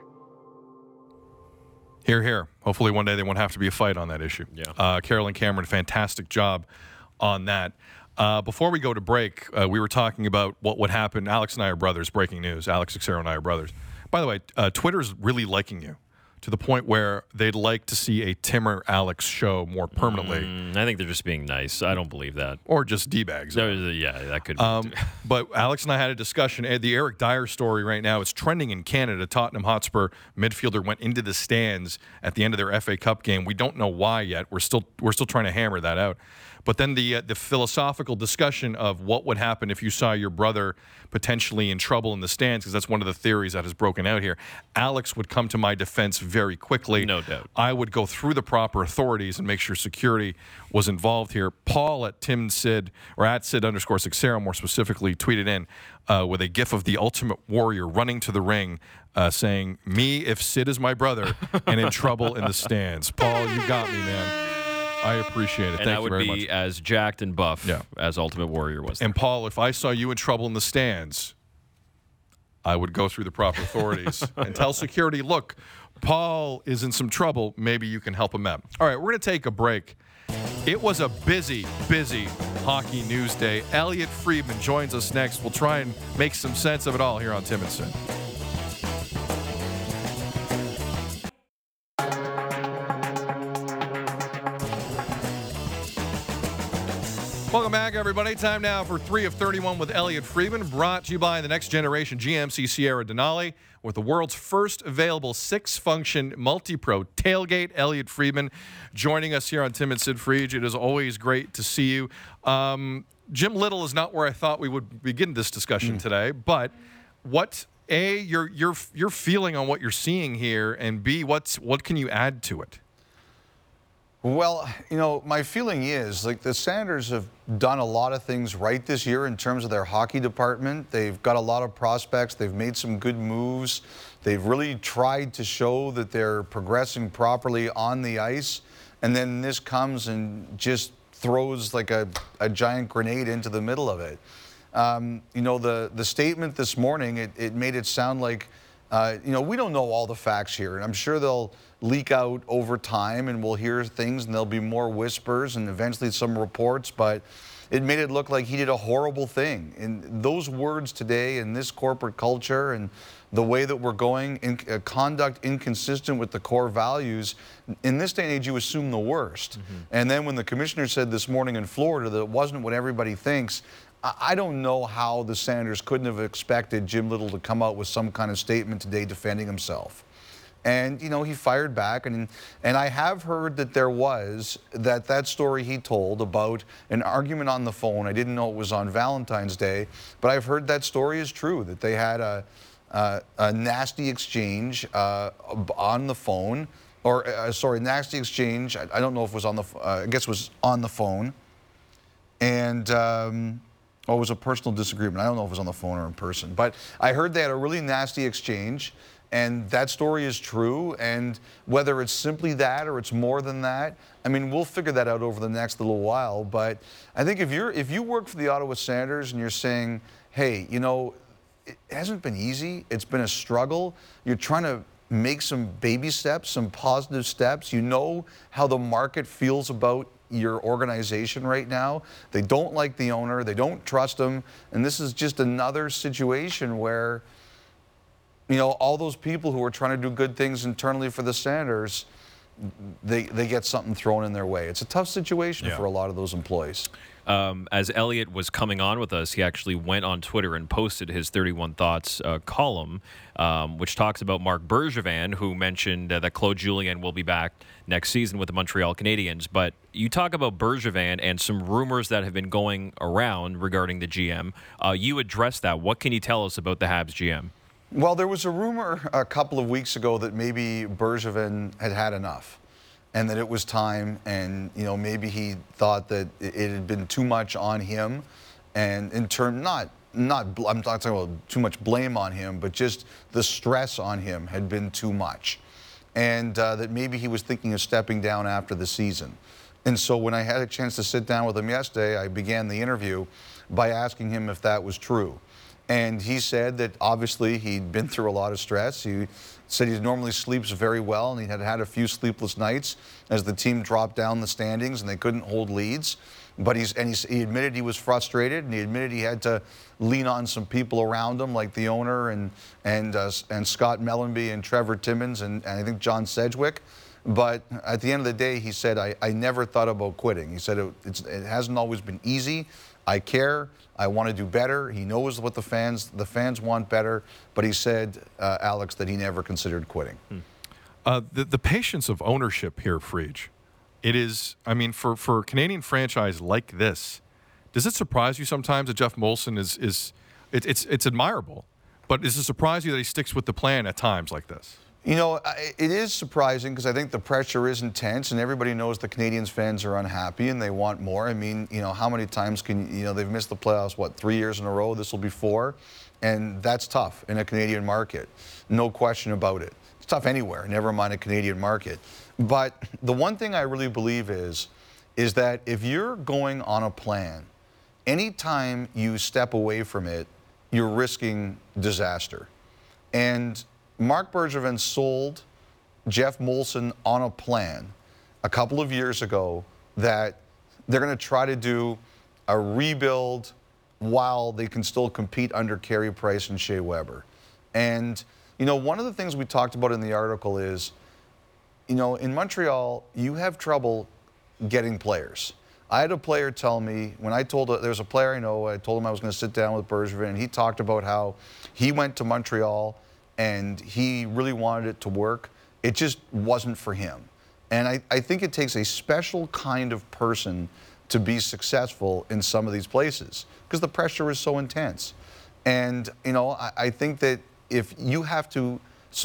Hear, hear. Hopefully one day there won't have to be a fight on that issue. Yeah. Carolyn Cameron, fantastic job on that. Before we go to break, we were talking about what would happen. Alex and I are brothers. Breaking news. Alex Teixeira and I are brothers. By the way, Twitter's really liking you to the point where they'd like to see a Tim or Alex show more permanently. I think they're just being nice. I don't believe that. Or just D-bags. Yeah, that could be. But Alex and I had a discussion. The Eric Dyer story right now, it's trending in Canada. Tottenham Hotspur midfielder went into the stands at the end of their FA Cup game. We don't know why yet. We're still trying to hammer that out. But then the philosophical discussion of what would happen if you saw your brother potentially in trouble in the stands, because that's one of the theories that has broken out here. Alex would come to my defense very quickly. No doubt. I would go through the proper authorities and make sure security was involved here. Paul at Tim Sid, or at Sid_Teixeira more specifically, tweeted in with a gif of the Ultimate Warrior running to the ring, saying, "Me if Sid is my brother and in trouble in the stands." Paul, you got me, man. I appreciate it. And Thank you very much. that would be as jacked and buff as Ultimate Warrior was. And Paul, if I saw you in trouble in the stands, I would go through the proper authorities and tell security, look, Paul is in some trouble. Maybe you can help him out. All right, we're going to take a break. It was a busy, busy hockey news day. Elliot Friedman joins us next. We'll try and make some sense of it all here on Tim and Sid. Welcome back, everybody. Time now for 3 of 31 with Elliot Friedman, brought to you by the Next Generation GMC Sierra Denali, with the world's first available 6-function multi-pro tailgate. Elliot Friedman joining us here on Tim and Sid Friedge. It is always great to see you. Jim Little is not where I thought we would begin this discussion today, but what, A, your feeling on what you're seeing here, and B, what can you add to it? Well, you know, my feeling is, like, the Sanders have done a lot of things right this year in terms of their hockey department. They've got a lot of prospects. They've made some good moves. They've really tried to show that they're progressing properly on the ice. And then this comes and just throws like a giant grenade into the middle of it. You know, the statement this morning, it made it sound like, you know, we don't know all the facts here. And I'm sure they'll leak out over time and we'll hear things and there'll be more whispers and eventually some reports, but it made it look like he did a horrible thing. And those words today in this corporate culture and the way that we're going, in conduct inconsistent with the core values, in this day and age you assume the worst. And then when the commissioner said this morning in Florida that it wasn't what everybody thinks, I don't know how the Senators couldn't have expected Jim Little to come out with some kind of statement today defending himself. And, you know, he fired back, and I have heard that there was that story he told about an argument on the phone. I didn't know it was on Valentine's Day, but I've heard that story is true, that they had a nasty exchange on the phone, or sorry, nasty exchange. I don't know if it was on the, I guess it was on the phone. And Oh, it was a personal disagreement. I don't know if it was on the phone or in person. But I heard they had a really nasty exchange, and that story is true. And whether it's simply that or it's more than that, I mean, we'll figure that out over the next little while. But I think if you work for the Ottawa Senators and you're saying, hey, you know, it hasn't been easy. It's been a struggle. You're trying to make some baby steps, some positive steps. You know how the market feels about your organization right now. They don't like the owner. They don't trust him. And this is just another situation where, you know, all those people who are trying to do good things internally for the Senators, they get something thrown in their way. It's a tough situation for a lot of those employees. As Elliot was coming on with us, he actually went on Twitter and posted his 31 Thoughts column, which talks about Marc Bergevin, who mentioned that Claude Julien will be back next season with the Montreal Canadiens. But you talk about Bergevin and some rumors that have been going around regarding the GM. You addressed that. What can you tell us about the Habs GM? Well, there was a rumor a couple of weeks ago that maybe Bergevin had had enough, and that it was time, and you know, maybe he thought that it had been too much on him, and in turn, I'm not talking about too much blame on him, but just the stress on him had been too much, and that maybe he was thinking of stepping down after the season. And so when I had a chance to sit down with him yesterday, I began the interview by asking him if that was true. And he said that obviously he'd been through a lot of stress. He said he normally sleeps very well, and he had had a few sleepless nights as the team dropped down the standings and they couldn't hold leads. But he admitted he was frustrated, and he admitted he had to lean on some people around him, like the owner and Scott Mellanby and Trevor Timmins and I think John Sedgwick. But at the end of the day, he said, I never thought about quitting. He said it hasn't always been easy. I care. I want to do better. He knows what the fans want better. But he said, Alex, that he never considered quitting. The patience of ownership here, Friedge. It is, I mean, for a Canadian franchise like this, does it surprise you sometimes that Jeff Molson it's admirable, but does it surprise you that he sticks with the plan at times like this? You know, it is surprising because I think the pressure is intense, and everybody knows the Canadiens fans are unhappy and they want more. I mean, you know, how many times they've missed the playoffs, 3 years in a row? This will be 4. And that's tough in a Canadian market. No question about it. It's tough anywhere, never mind a Canadian market. But the one thing I really believe is that if you're going on a plan, anytime you step away from it, you're risking disaster. And Marc Bergevin sold Jeff Molson on a plan a couple of years ago that they're going to try to do a rebuild while they can still compete under Carey Price and Shea Weber. And, you know, one of the things we talked about in the article is, you know, in Montreal, you have trouble getting players. I had a player tell me, when there's a player I know, I told him I was going to sit down with Bergevin, and he talked about how he went to Montreal and he really wanted it to work. It just wasn't for him. And I think it takes a special kind of person to be successful in some of these places because the pressure is so intense. And, you know, I think that if you have to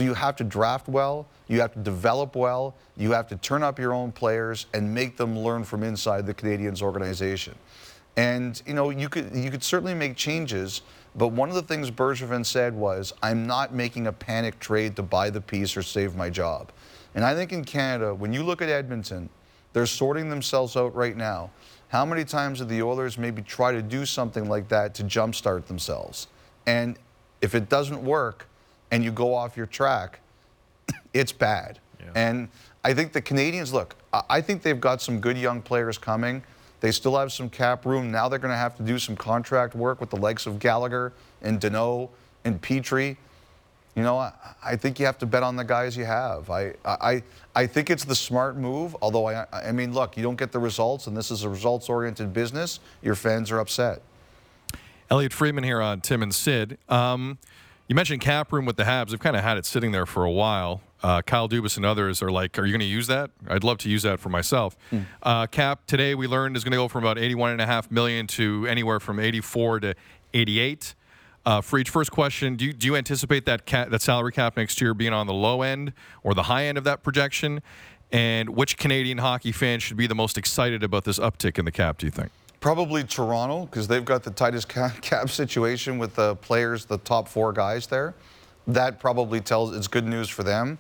draft well, you have to develop well, you have to turn up your own players and make them learn from inside the Canadiens organization. And, you know, you could certainly make changes, but one of the things Bergevin said was, I'm not making a panic trade to buy the piece or save my job. And I think in Canada, when you look at Edmonton, they're sorting themselves out right now. How many times did the Oilers maybe try to do something like that to jumpstart themselves? And if it doesn't work and you go off your track, it's bad. Yeah. And I think the Canadiens, look, I think they've got some good young players coming. They still have some cap room. Now they're going to have to do some contract work with the likes of Gallagher and Deneau and Petrie. You know, I think you have to bet on the guys you have. I think it's the smart move, although, I mean, look, you don't get the results, and this is a results-oriented business. Your fans are upset. Elliot Friedman here on Tim and Sid. You mentioned cap room with the Habs. They've kind of had it sitting there for a while. Kyle Dubas and others are like, are you going to use that? I'd love to use that for myself. Cap today we learned is going to go from about $81.5 million to anywhere from 84 to 88. For each first question, do you anticipate that salary cap next year being on the low end or the high end of that projection? And which Canadian hockey fan should be the most excited about this uptick in the cap, do you think? Probably Toronto, because they've got the tightest cap situation with the players, the top 4 guys there. That probably tells it's good news for them.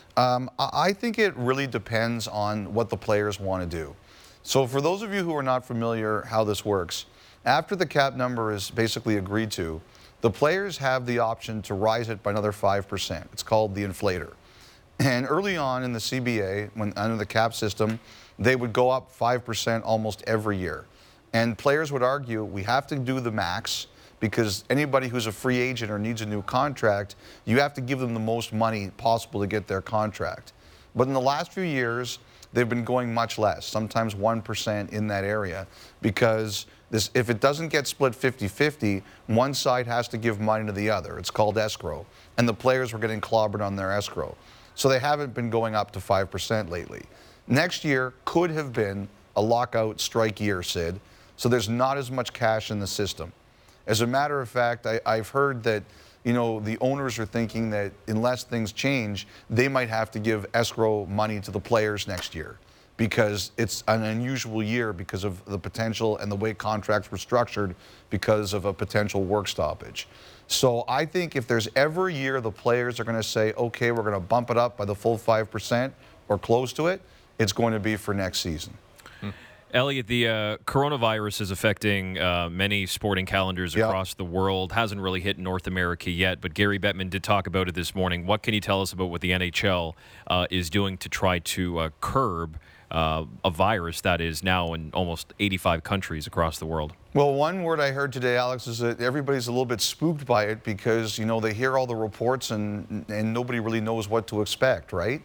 I think it really depends on what the players want to do. So for those of you who are not familiar how this works, after the cap number is basically agreed to, the players have the option to rise it by another 5%. It's called the inflator. And early on in the CBA, when under the cap system, they would go up 5% almost every year. And players would argue, we have to do the max because anybody who's a free agent or needs a new contract, you have to give them the most money possible to get their contract. But in the last few years, they've been going much less, sometimes 1% in that area, because if it doesn't get split 50-50, one side has to give money to the other. It's called escrow. And the players were getting clobbered on their escrow. So they haven't been going up to 5% lately. Next year could have been a lockout strike year, Sid. So there's not as much cash in the system. As a matter of fact, I've heard that, you know, the owners are thinking that unless things change, they might have to give escrow money to the players next year because it's an unusual year because of the potential and the way contracts were structured because of a potential work stoppage. So I think if there's ever a year the players are going to say, okay, we're going to bump it up by the full 5% or close to it, it's going to be for next season. Elliot, the coronavirus is affecting many sporting calendars across the world. Hasn't really hit North America yet, but Gary Bettman did talk about it this morning. What can you tell us about what the NHL is doing to try to curb a virus that is now in almost 85 countries across the world? Well, one word I heard today, Alex, is that everybody's a little bit spooked by it because, you know, they hear all the reports and nobody really knows what to expect, right?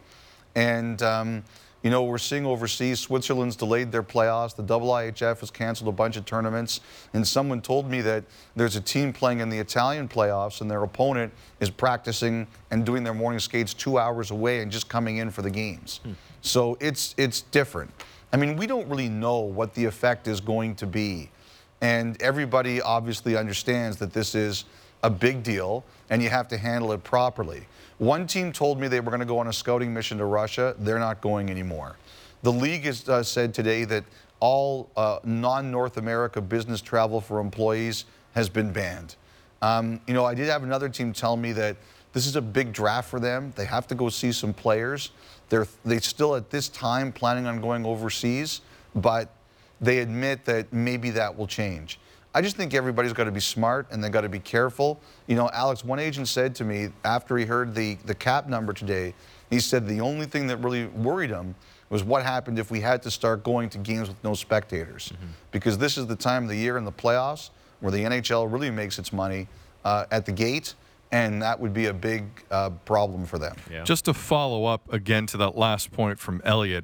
And you know, we're seeing overseas, Switzerland's delayed their playoffs. The IIHF has canceled a bunch of tournaments. And someone told me that there's a team playing in the Italian playoffs and their opponent is practicing and doing their morning skates 2 hours away and just coming in for the games. So it's different. I mean, we don't really know what the effect is going to be. And everybody obviously understands that this is a big deal and you have to handle it properly. One team told me they were going to go on a scouting mission to Russia. They're not going anymore. The league has said today that all non-North America business travel for employees has been banned. You know, I did have another team tell me that this is a big draft for them. They have to go see some players. They still at this time planning on going overseas, but they admit that maybe that will change. I just think everybody's got to be smart and they've got to be careful. You know, Alex, one agent said to me after he heard the cap number today, he said the only thing that really worried him was what happened if we had to start going to games with no spectators. Because this is the time of the year in the playoffs where the NHL really makes its money at the gate, and that would be a big problem for them. Yeah. Just to follow up again to that last point from Elliot,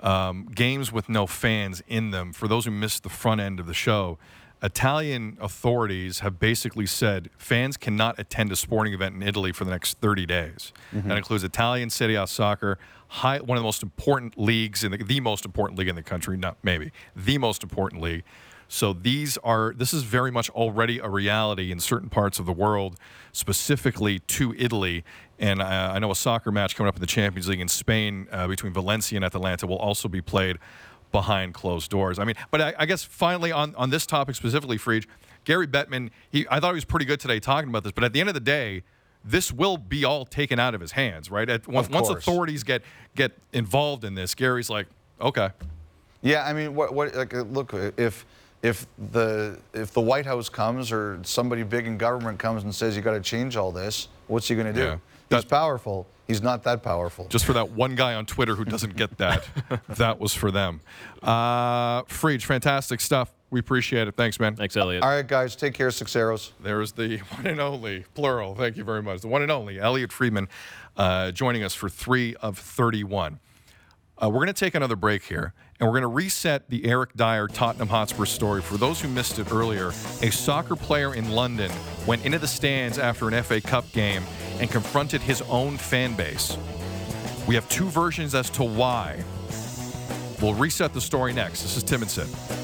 games with no fans in them, for those who missed the front end of the show, Italian authorities have basically said fans cannot attend a sporting event in Italy for the next 30 days. That includes Italian Serie A soccer, one of the most important leagues, the most important league in the country, not maybe, the most important league. So this is very much already a reality in certain parts of the world, specifically to Italy. And I know a soccer match coming up in the Champions League in Spain between Valencia and Atalanta will also be played behind closed doors. I mean, but I guess finally on this topic specifically, Friedge, Gary Bettman, I thought he was pretty good today talking about this, but at the end of the day, this will be all taken out of his hands, right? Once authorities get involved in this, Gary's like, okay. Yeah, I mean, like, look, if the White House comes or somebody big in government comes and says you got to change all this, what's he going to do? Yeah. He's powerful. He's not that powerful. Just for that one guy on Twitter who doesn't get that. That was for them. Friedge, fantastic stuff. We appreciate it. Thanks, man. Thanks, Elliot. All right, guys. Take care, Sixeros. There's the one and only, plural. Thank you very much. The one and only, Elliot Friedman, joining us for 3 of 31. We're going to take another break here, and we're going to reset the Eric Dyer Tottenham Hotspur story. For those who missed it earlier, a soccer player in London went into the stands after an FA Cup game and confronted his own fan base. We have 2 versions as to why. We'll reset the story next. This is Tim and Sid.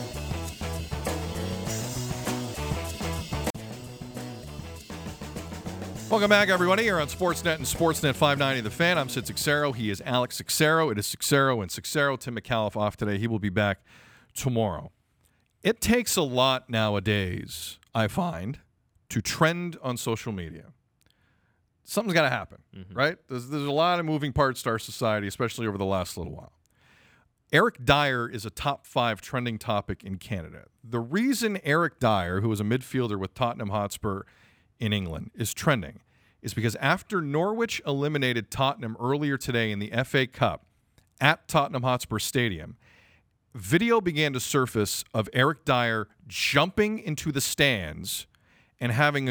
Welcome back, everybody, here on Sportsnet and Sportsnet 590 The Fan. I'm Sid Sixero. He is Alex Sixero. It is Sixero and Sixero. Tim McAuliffe off today. He will be back tomorrow. It takes a lot nowadays, I find, to trend on social media. Something's got to happen, right? There's a lot of moving parts to our society, especially over the last little while. Eric Dyer is a top 5 trending topic in Canada. The reason Eric Dyer, who is a midfielder with Tottenham Hotspur in England, is trending is because after Norwich eliminated Tottenham earlier today in the FA Cup at Tottenham Hotspur Stadium, video began to surface of Eric Dyer jumping into the stands and having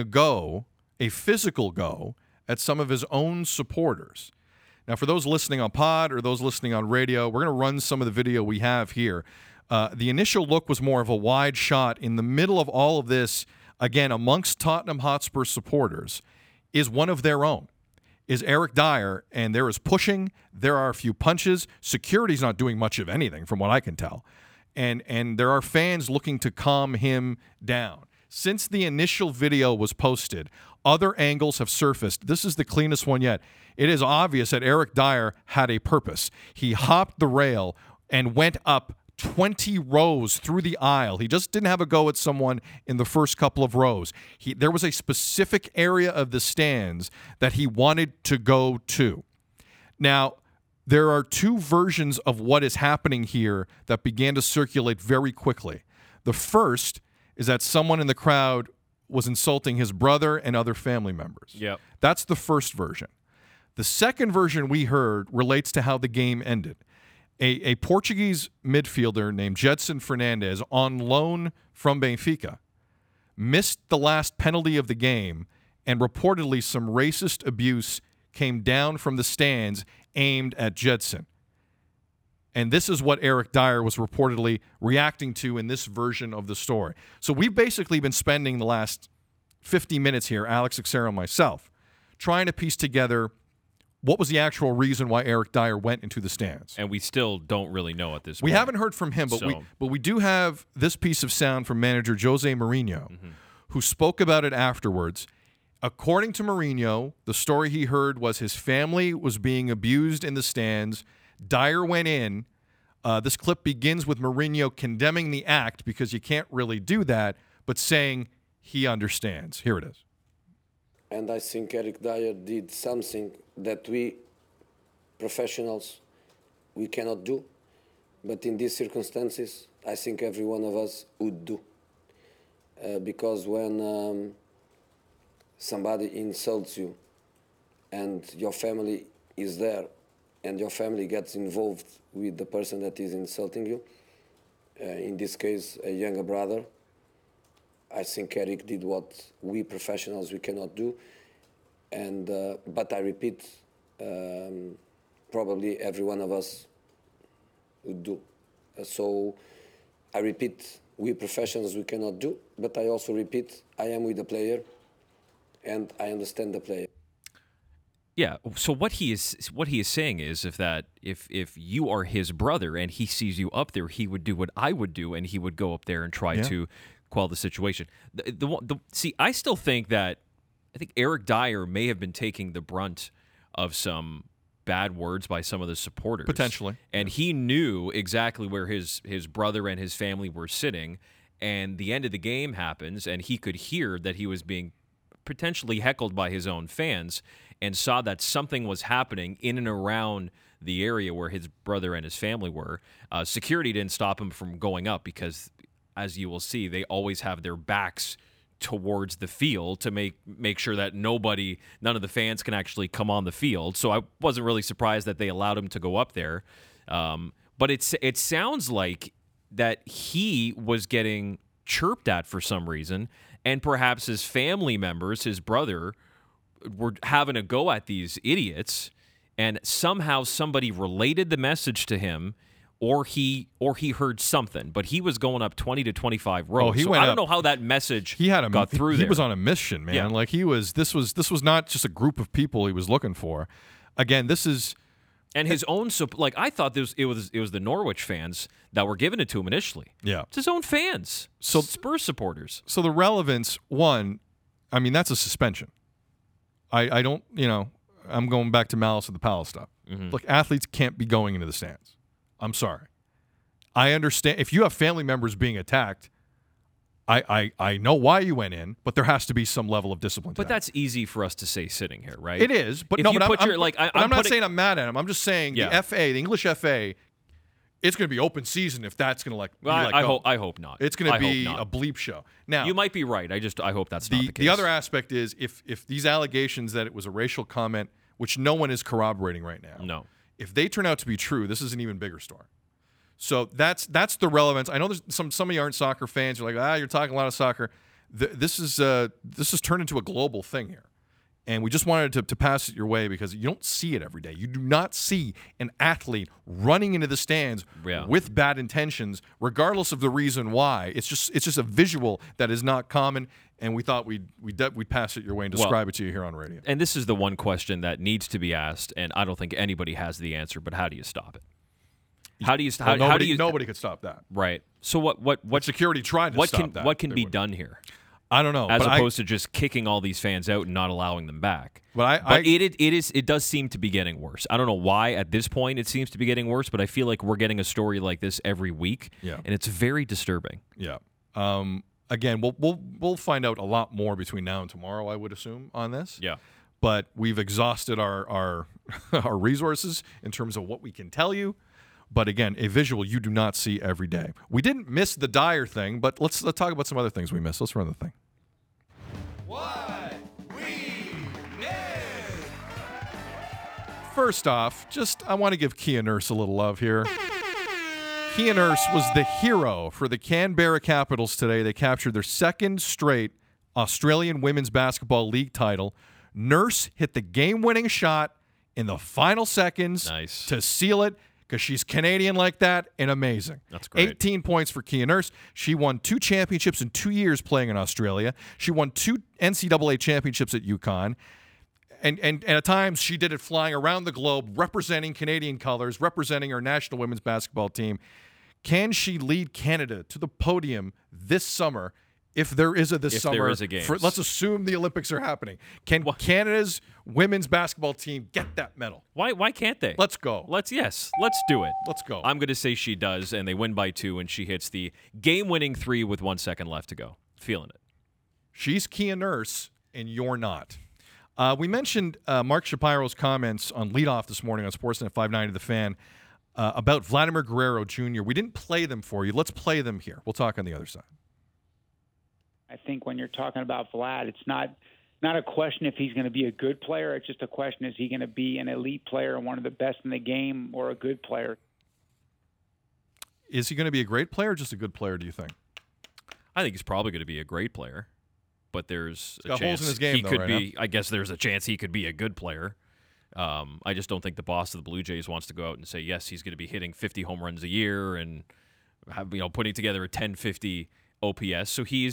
a physical go, at some of his own supporters. Now, for those listening on pod or those listening on radio, we're going to run some of the video we have here. The initial look was more of a wide shot. In the middle of all of this, again, amongst Tottenham Hotspur supporters, is one of their own, is Eric Dyer, and there is pushing. There are a few punches. Security's not doing much of anything, from what I can tell. And there are fans looking to calm him down. Since the initial video was posted, other angles have surfaced. This is the cleanest one yet. It is obvious that Eric Dyer had a purpose. He hopped the rail and went up 20 rows through the aisle. He just didn't have a go at someone in the first couple of rows. There was a specific area of the stands that he wanted to go to. Now, there are 2 versions of what is happening here that began to circulate very quickly. The first is that someone in the crowd was insulting his brother and other family members. Yep. That's the first version. The second version we heard relates to how the game ended. A Portuguese midfielder named Jedson Fernandes, on loan from Benfica, missed the last penalty of the game, and reportedly some racist abuse came down from the stands aimed at Jedson. And this is what Eric Dyer was reportedly reacting to in this version of the story. So we've basically been spending the last 50 minutes here, Alex Teixeira and myself, trying to piece together what was the actual reason why Eric Dyer went into the stands. And we still don't really know at this point. We haven't heard from him, but we do have this piece of sound from manager Jose Mourinho, who spoke about it afterwards. According to Mourinho, the story he heard was his family was being abused in the stands. Dyer went in. This clip begins with Mourinho condemning the act because you can't really do that, but saying he understands. Here it is. And I think Eric Dyer did something that we professionals, we cannot do. But in these circumstances, I think every one of us would do. Because when somebody insults you and your family is there and your family gets involved with the person that is insulting you, in this case, a younger brother, I think Eric did what we professionals, we cannot do. And but I repeat, probably every one of us would do. So I repeat, we professionals, we cannot do, but I also repeat, I am with the player and I understand the player. Yeah. So what he is saying is if you are his brother and he sees you up there, he would do what I would do, and he would go up there and try to quell the situation. See, I still think that Eric Dyer may have been taking the brunt of some bad words by some of the supporters. Potentially. And he knew exactly where his brother and his family were sitting, and the end of the game happens, and he could hear that he was being potentially heckled by his own fans, and saw that something was happening in and around the area where his brother and his family were. Security didn't stop him from going up because, as you will see, they always have their backs towards the field to make sure that none of the fans can actually come on the field. So I wasn't really surprised that they allowed him to go up there. But it sounds like that he was getting chirped at for some reason, and perhaps his family members, his brother, were having a go at these idiots, and somehow somebody related the message to him, or he heard something, but he was going up 20 to 25 rows. I don't know how that message got through there. He was on a mission, man. Yeah. Like this was not just a group of people he was looking for. Again, this is, and his own, like, I thought it was the Norwich fans that were giving it to him initially. Yeah, it's his own fans, so Spurs supporters. So the relevance, one, I mean, that's a suspension. I don't, I'm going back to Malice at the Palace stuff. Look, athletes can't be going into the stands. I'm sorry. I understand if you have family members being attacked, I know why you went in, but there has to be some level of discipline. But that's easy for us to say sitting here, right? It is, but if no. you But put I'm, your, like, I'm not saying I'm mad at him. I'm just saying Yeah. the FA, the English FA, it's going to be open season if that's going to I hope not. It's going to I be hope not. a bleep show. Now You might be right. I hope that's not the case. The other aspect is if these allegations that it was a racial comment, which no one is corroborating right now, No. if they turn out to be true, this is an even bigger story. So that's the relevance. I know there's some of you aren't soccer fans. You're like, you're talking a lot of soccer. This is turned into a global thing here, and we just wanted to pass it your way because you don't see it every day. You do not see an athlete running into the stands with bad intentions, regardless of the reason why. It's just a visual that is not common, and we thought we'd pass it your way and describe it to you here on radio. And this is the one question that needs to be asked, and I don't think anybody has the answer. But how do you stop it? How do you stop? Nobody could stop that. Right. So what security tried to stop that. What can be done here? I don't know. As opposed to just kicking all these fans out and not allowing them back. But it does seem to be getting worse. I don't know why at this point it seems to be getting worse, but I feel like we're getting a story like this every week, and it's very disturbing. Yeah. Again, we'll find out a lot more between now and tomorrow, I would assume, on this. Yeah. But we've exhausted our our resources in terms of what we can tell you. But again, a visual you do not see every day. We didn't miss the Dyer thing, but let's talk about some other things we missed. Let's run the thing. What we missed. First off, I want to give Kia Nurse a little love here. Kia Nurse was the hero for the Canberra Capitals today. They captured their second straight Australian Women's Basketball League title. Nurse hit the game-winning shot in the final seconds to seal it. Because she's Canadian like that and amazing. That's great. 18 points for Kia Nurse. She won 2 championships in 2 years playing in Australia. She won 2 NCAA championships at UConn. And at times she did it flying around the globe, representing Canadian colors, representing our national women's basketball team. Can she lead Canada to the podium this summer? If there is a summer, there is a games. Let's assume the Olympics are happening. Can Canada's women's basketball team get that medal? Why can't they? Let's go. Let's do it. Let's go. I'm going to say she does, and they win by 2, and she hits the game-winning 3 with 1 second left to go. Feeling it. She's Kia Nurse, and you're not. We mentioned Mark Shapiro's comments on leadoff this morning on Sportsnet 590 The Fan about Vladimir Guerrero Jr. We didn't play them for you. Let's play them here. We'll talk on the other side. I think when you're talking about Vlad, it's not a question if he's going to be a good player. It's just a question, is he going to be an elite player and one of the best in the game, or a good player? Is he going to be a great player or just a good player, do you think? I think he's probably going to be a great player, but there's a got chance holes in his game, he though, could right be. I guess there's a chance he could be a good player. I just don't think the boss of the Blue Jays wants to go out and say, yes, he's going to be hitting 50 home runs a year and putting together a 1050 OPS. So he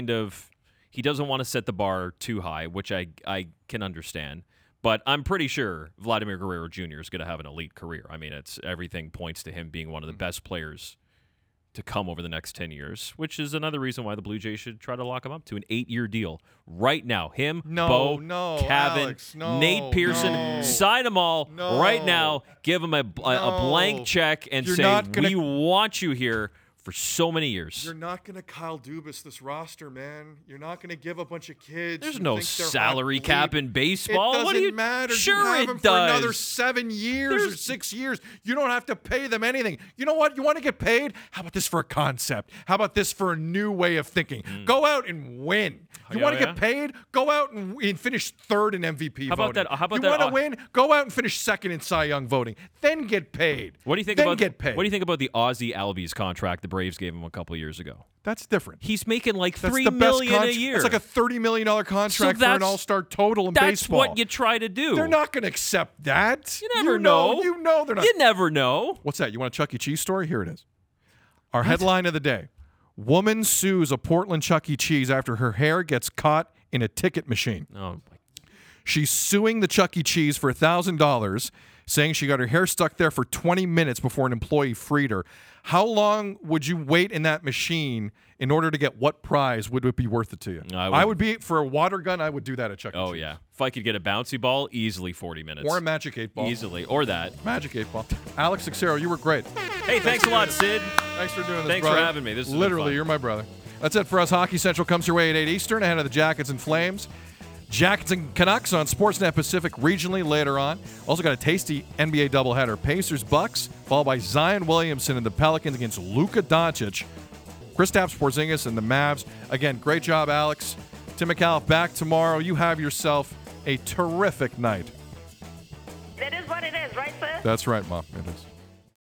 doesn't want to set the bar too high, which I can understand. But I'm pretty sure Vladimir Guerrero Jr. is going to have an elite career. I mean, everything points to him being one of the best players to come over the next 10 years, which is another reason why the Blue Jays should try to lock him up to an 8-year deal right now. Him, Bo, Kevin, Alex, Nate Pearson, sign them all right now. Give them a blank check and say, we want you here for so many years. You're not going to Kyle Dubas this roster, man. You're not going to give a bunch of kids. There's no salary cap in baseball. It doesn't matter. Sure, you have it them does. For another 7 years or 6 years. You don't have to pay them anything. You know what? You want to get paid? How about this for a concept? How about this for a new way of thinking? Go out and win. You want to get paid? Go out and finish third in MVP voting. How about you want to win? Go out and finish second in Cy Young voting. Then get paid. What do you think What do you think about the Ozzie Albies contract the Braves gave him a couple of years ago? That's different. He's making like $3 million a year. It's like a $30 million contract for an all-star total in baseball. That's what you try to do. They're not going to accept that. You never know. You know they're not. You never know. What's that? You want a Chuck E. Cheese story? Here it is. Our headline of the day. Woman sues a Portland Chuck E. Cheese after her hair gets caught in a ticket machine. Oh, She's suing the Chuck E. Cheese for $1,000, saying she got her hair stuck there for 20 minutes before an employee freed her. How long would you wait in that machine in order to get what prize would it be worth it to you? I would be, for a water gun, I would do that at Chuck E. Cheese. Oh, yeah. If I could get a bouncy ball, easily 40 minutes. Or a Magic 8 Ball. Easily. Or that. Magic 8 Ball. Alex Teixeira, you were great. Hey, thanks a lot, Sid. Thanks for doing this, Thanks brother. for having me. This is literally, you're my brother. That's it for us. Hockey Central comes your way at 8 Eastern ahead of the Jackets and Flames. Jackets and Canucks on Sportsnet Pacific regionally later on. Also got a tasty NBA doubleheader. Pacers-Bucks, followed by Zion Williamson and the Pelicans against Luka Doncic. Kristaps Porzingis and the Mavs. Again, great job, Alex. Tim McAuliffe back tomorrow. You have yourself a terrific night. That is what it is, right, sir? That's right, Mom. It is.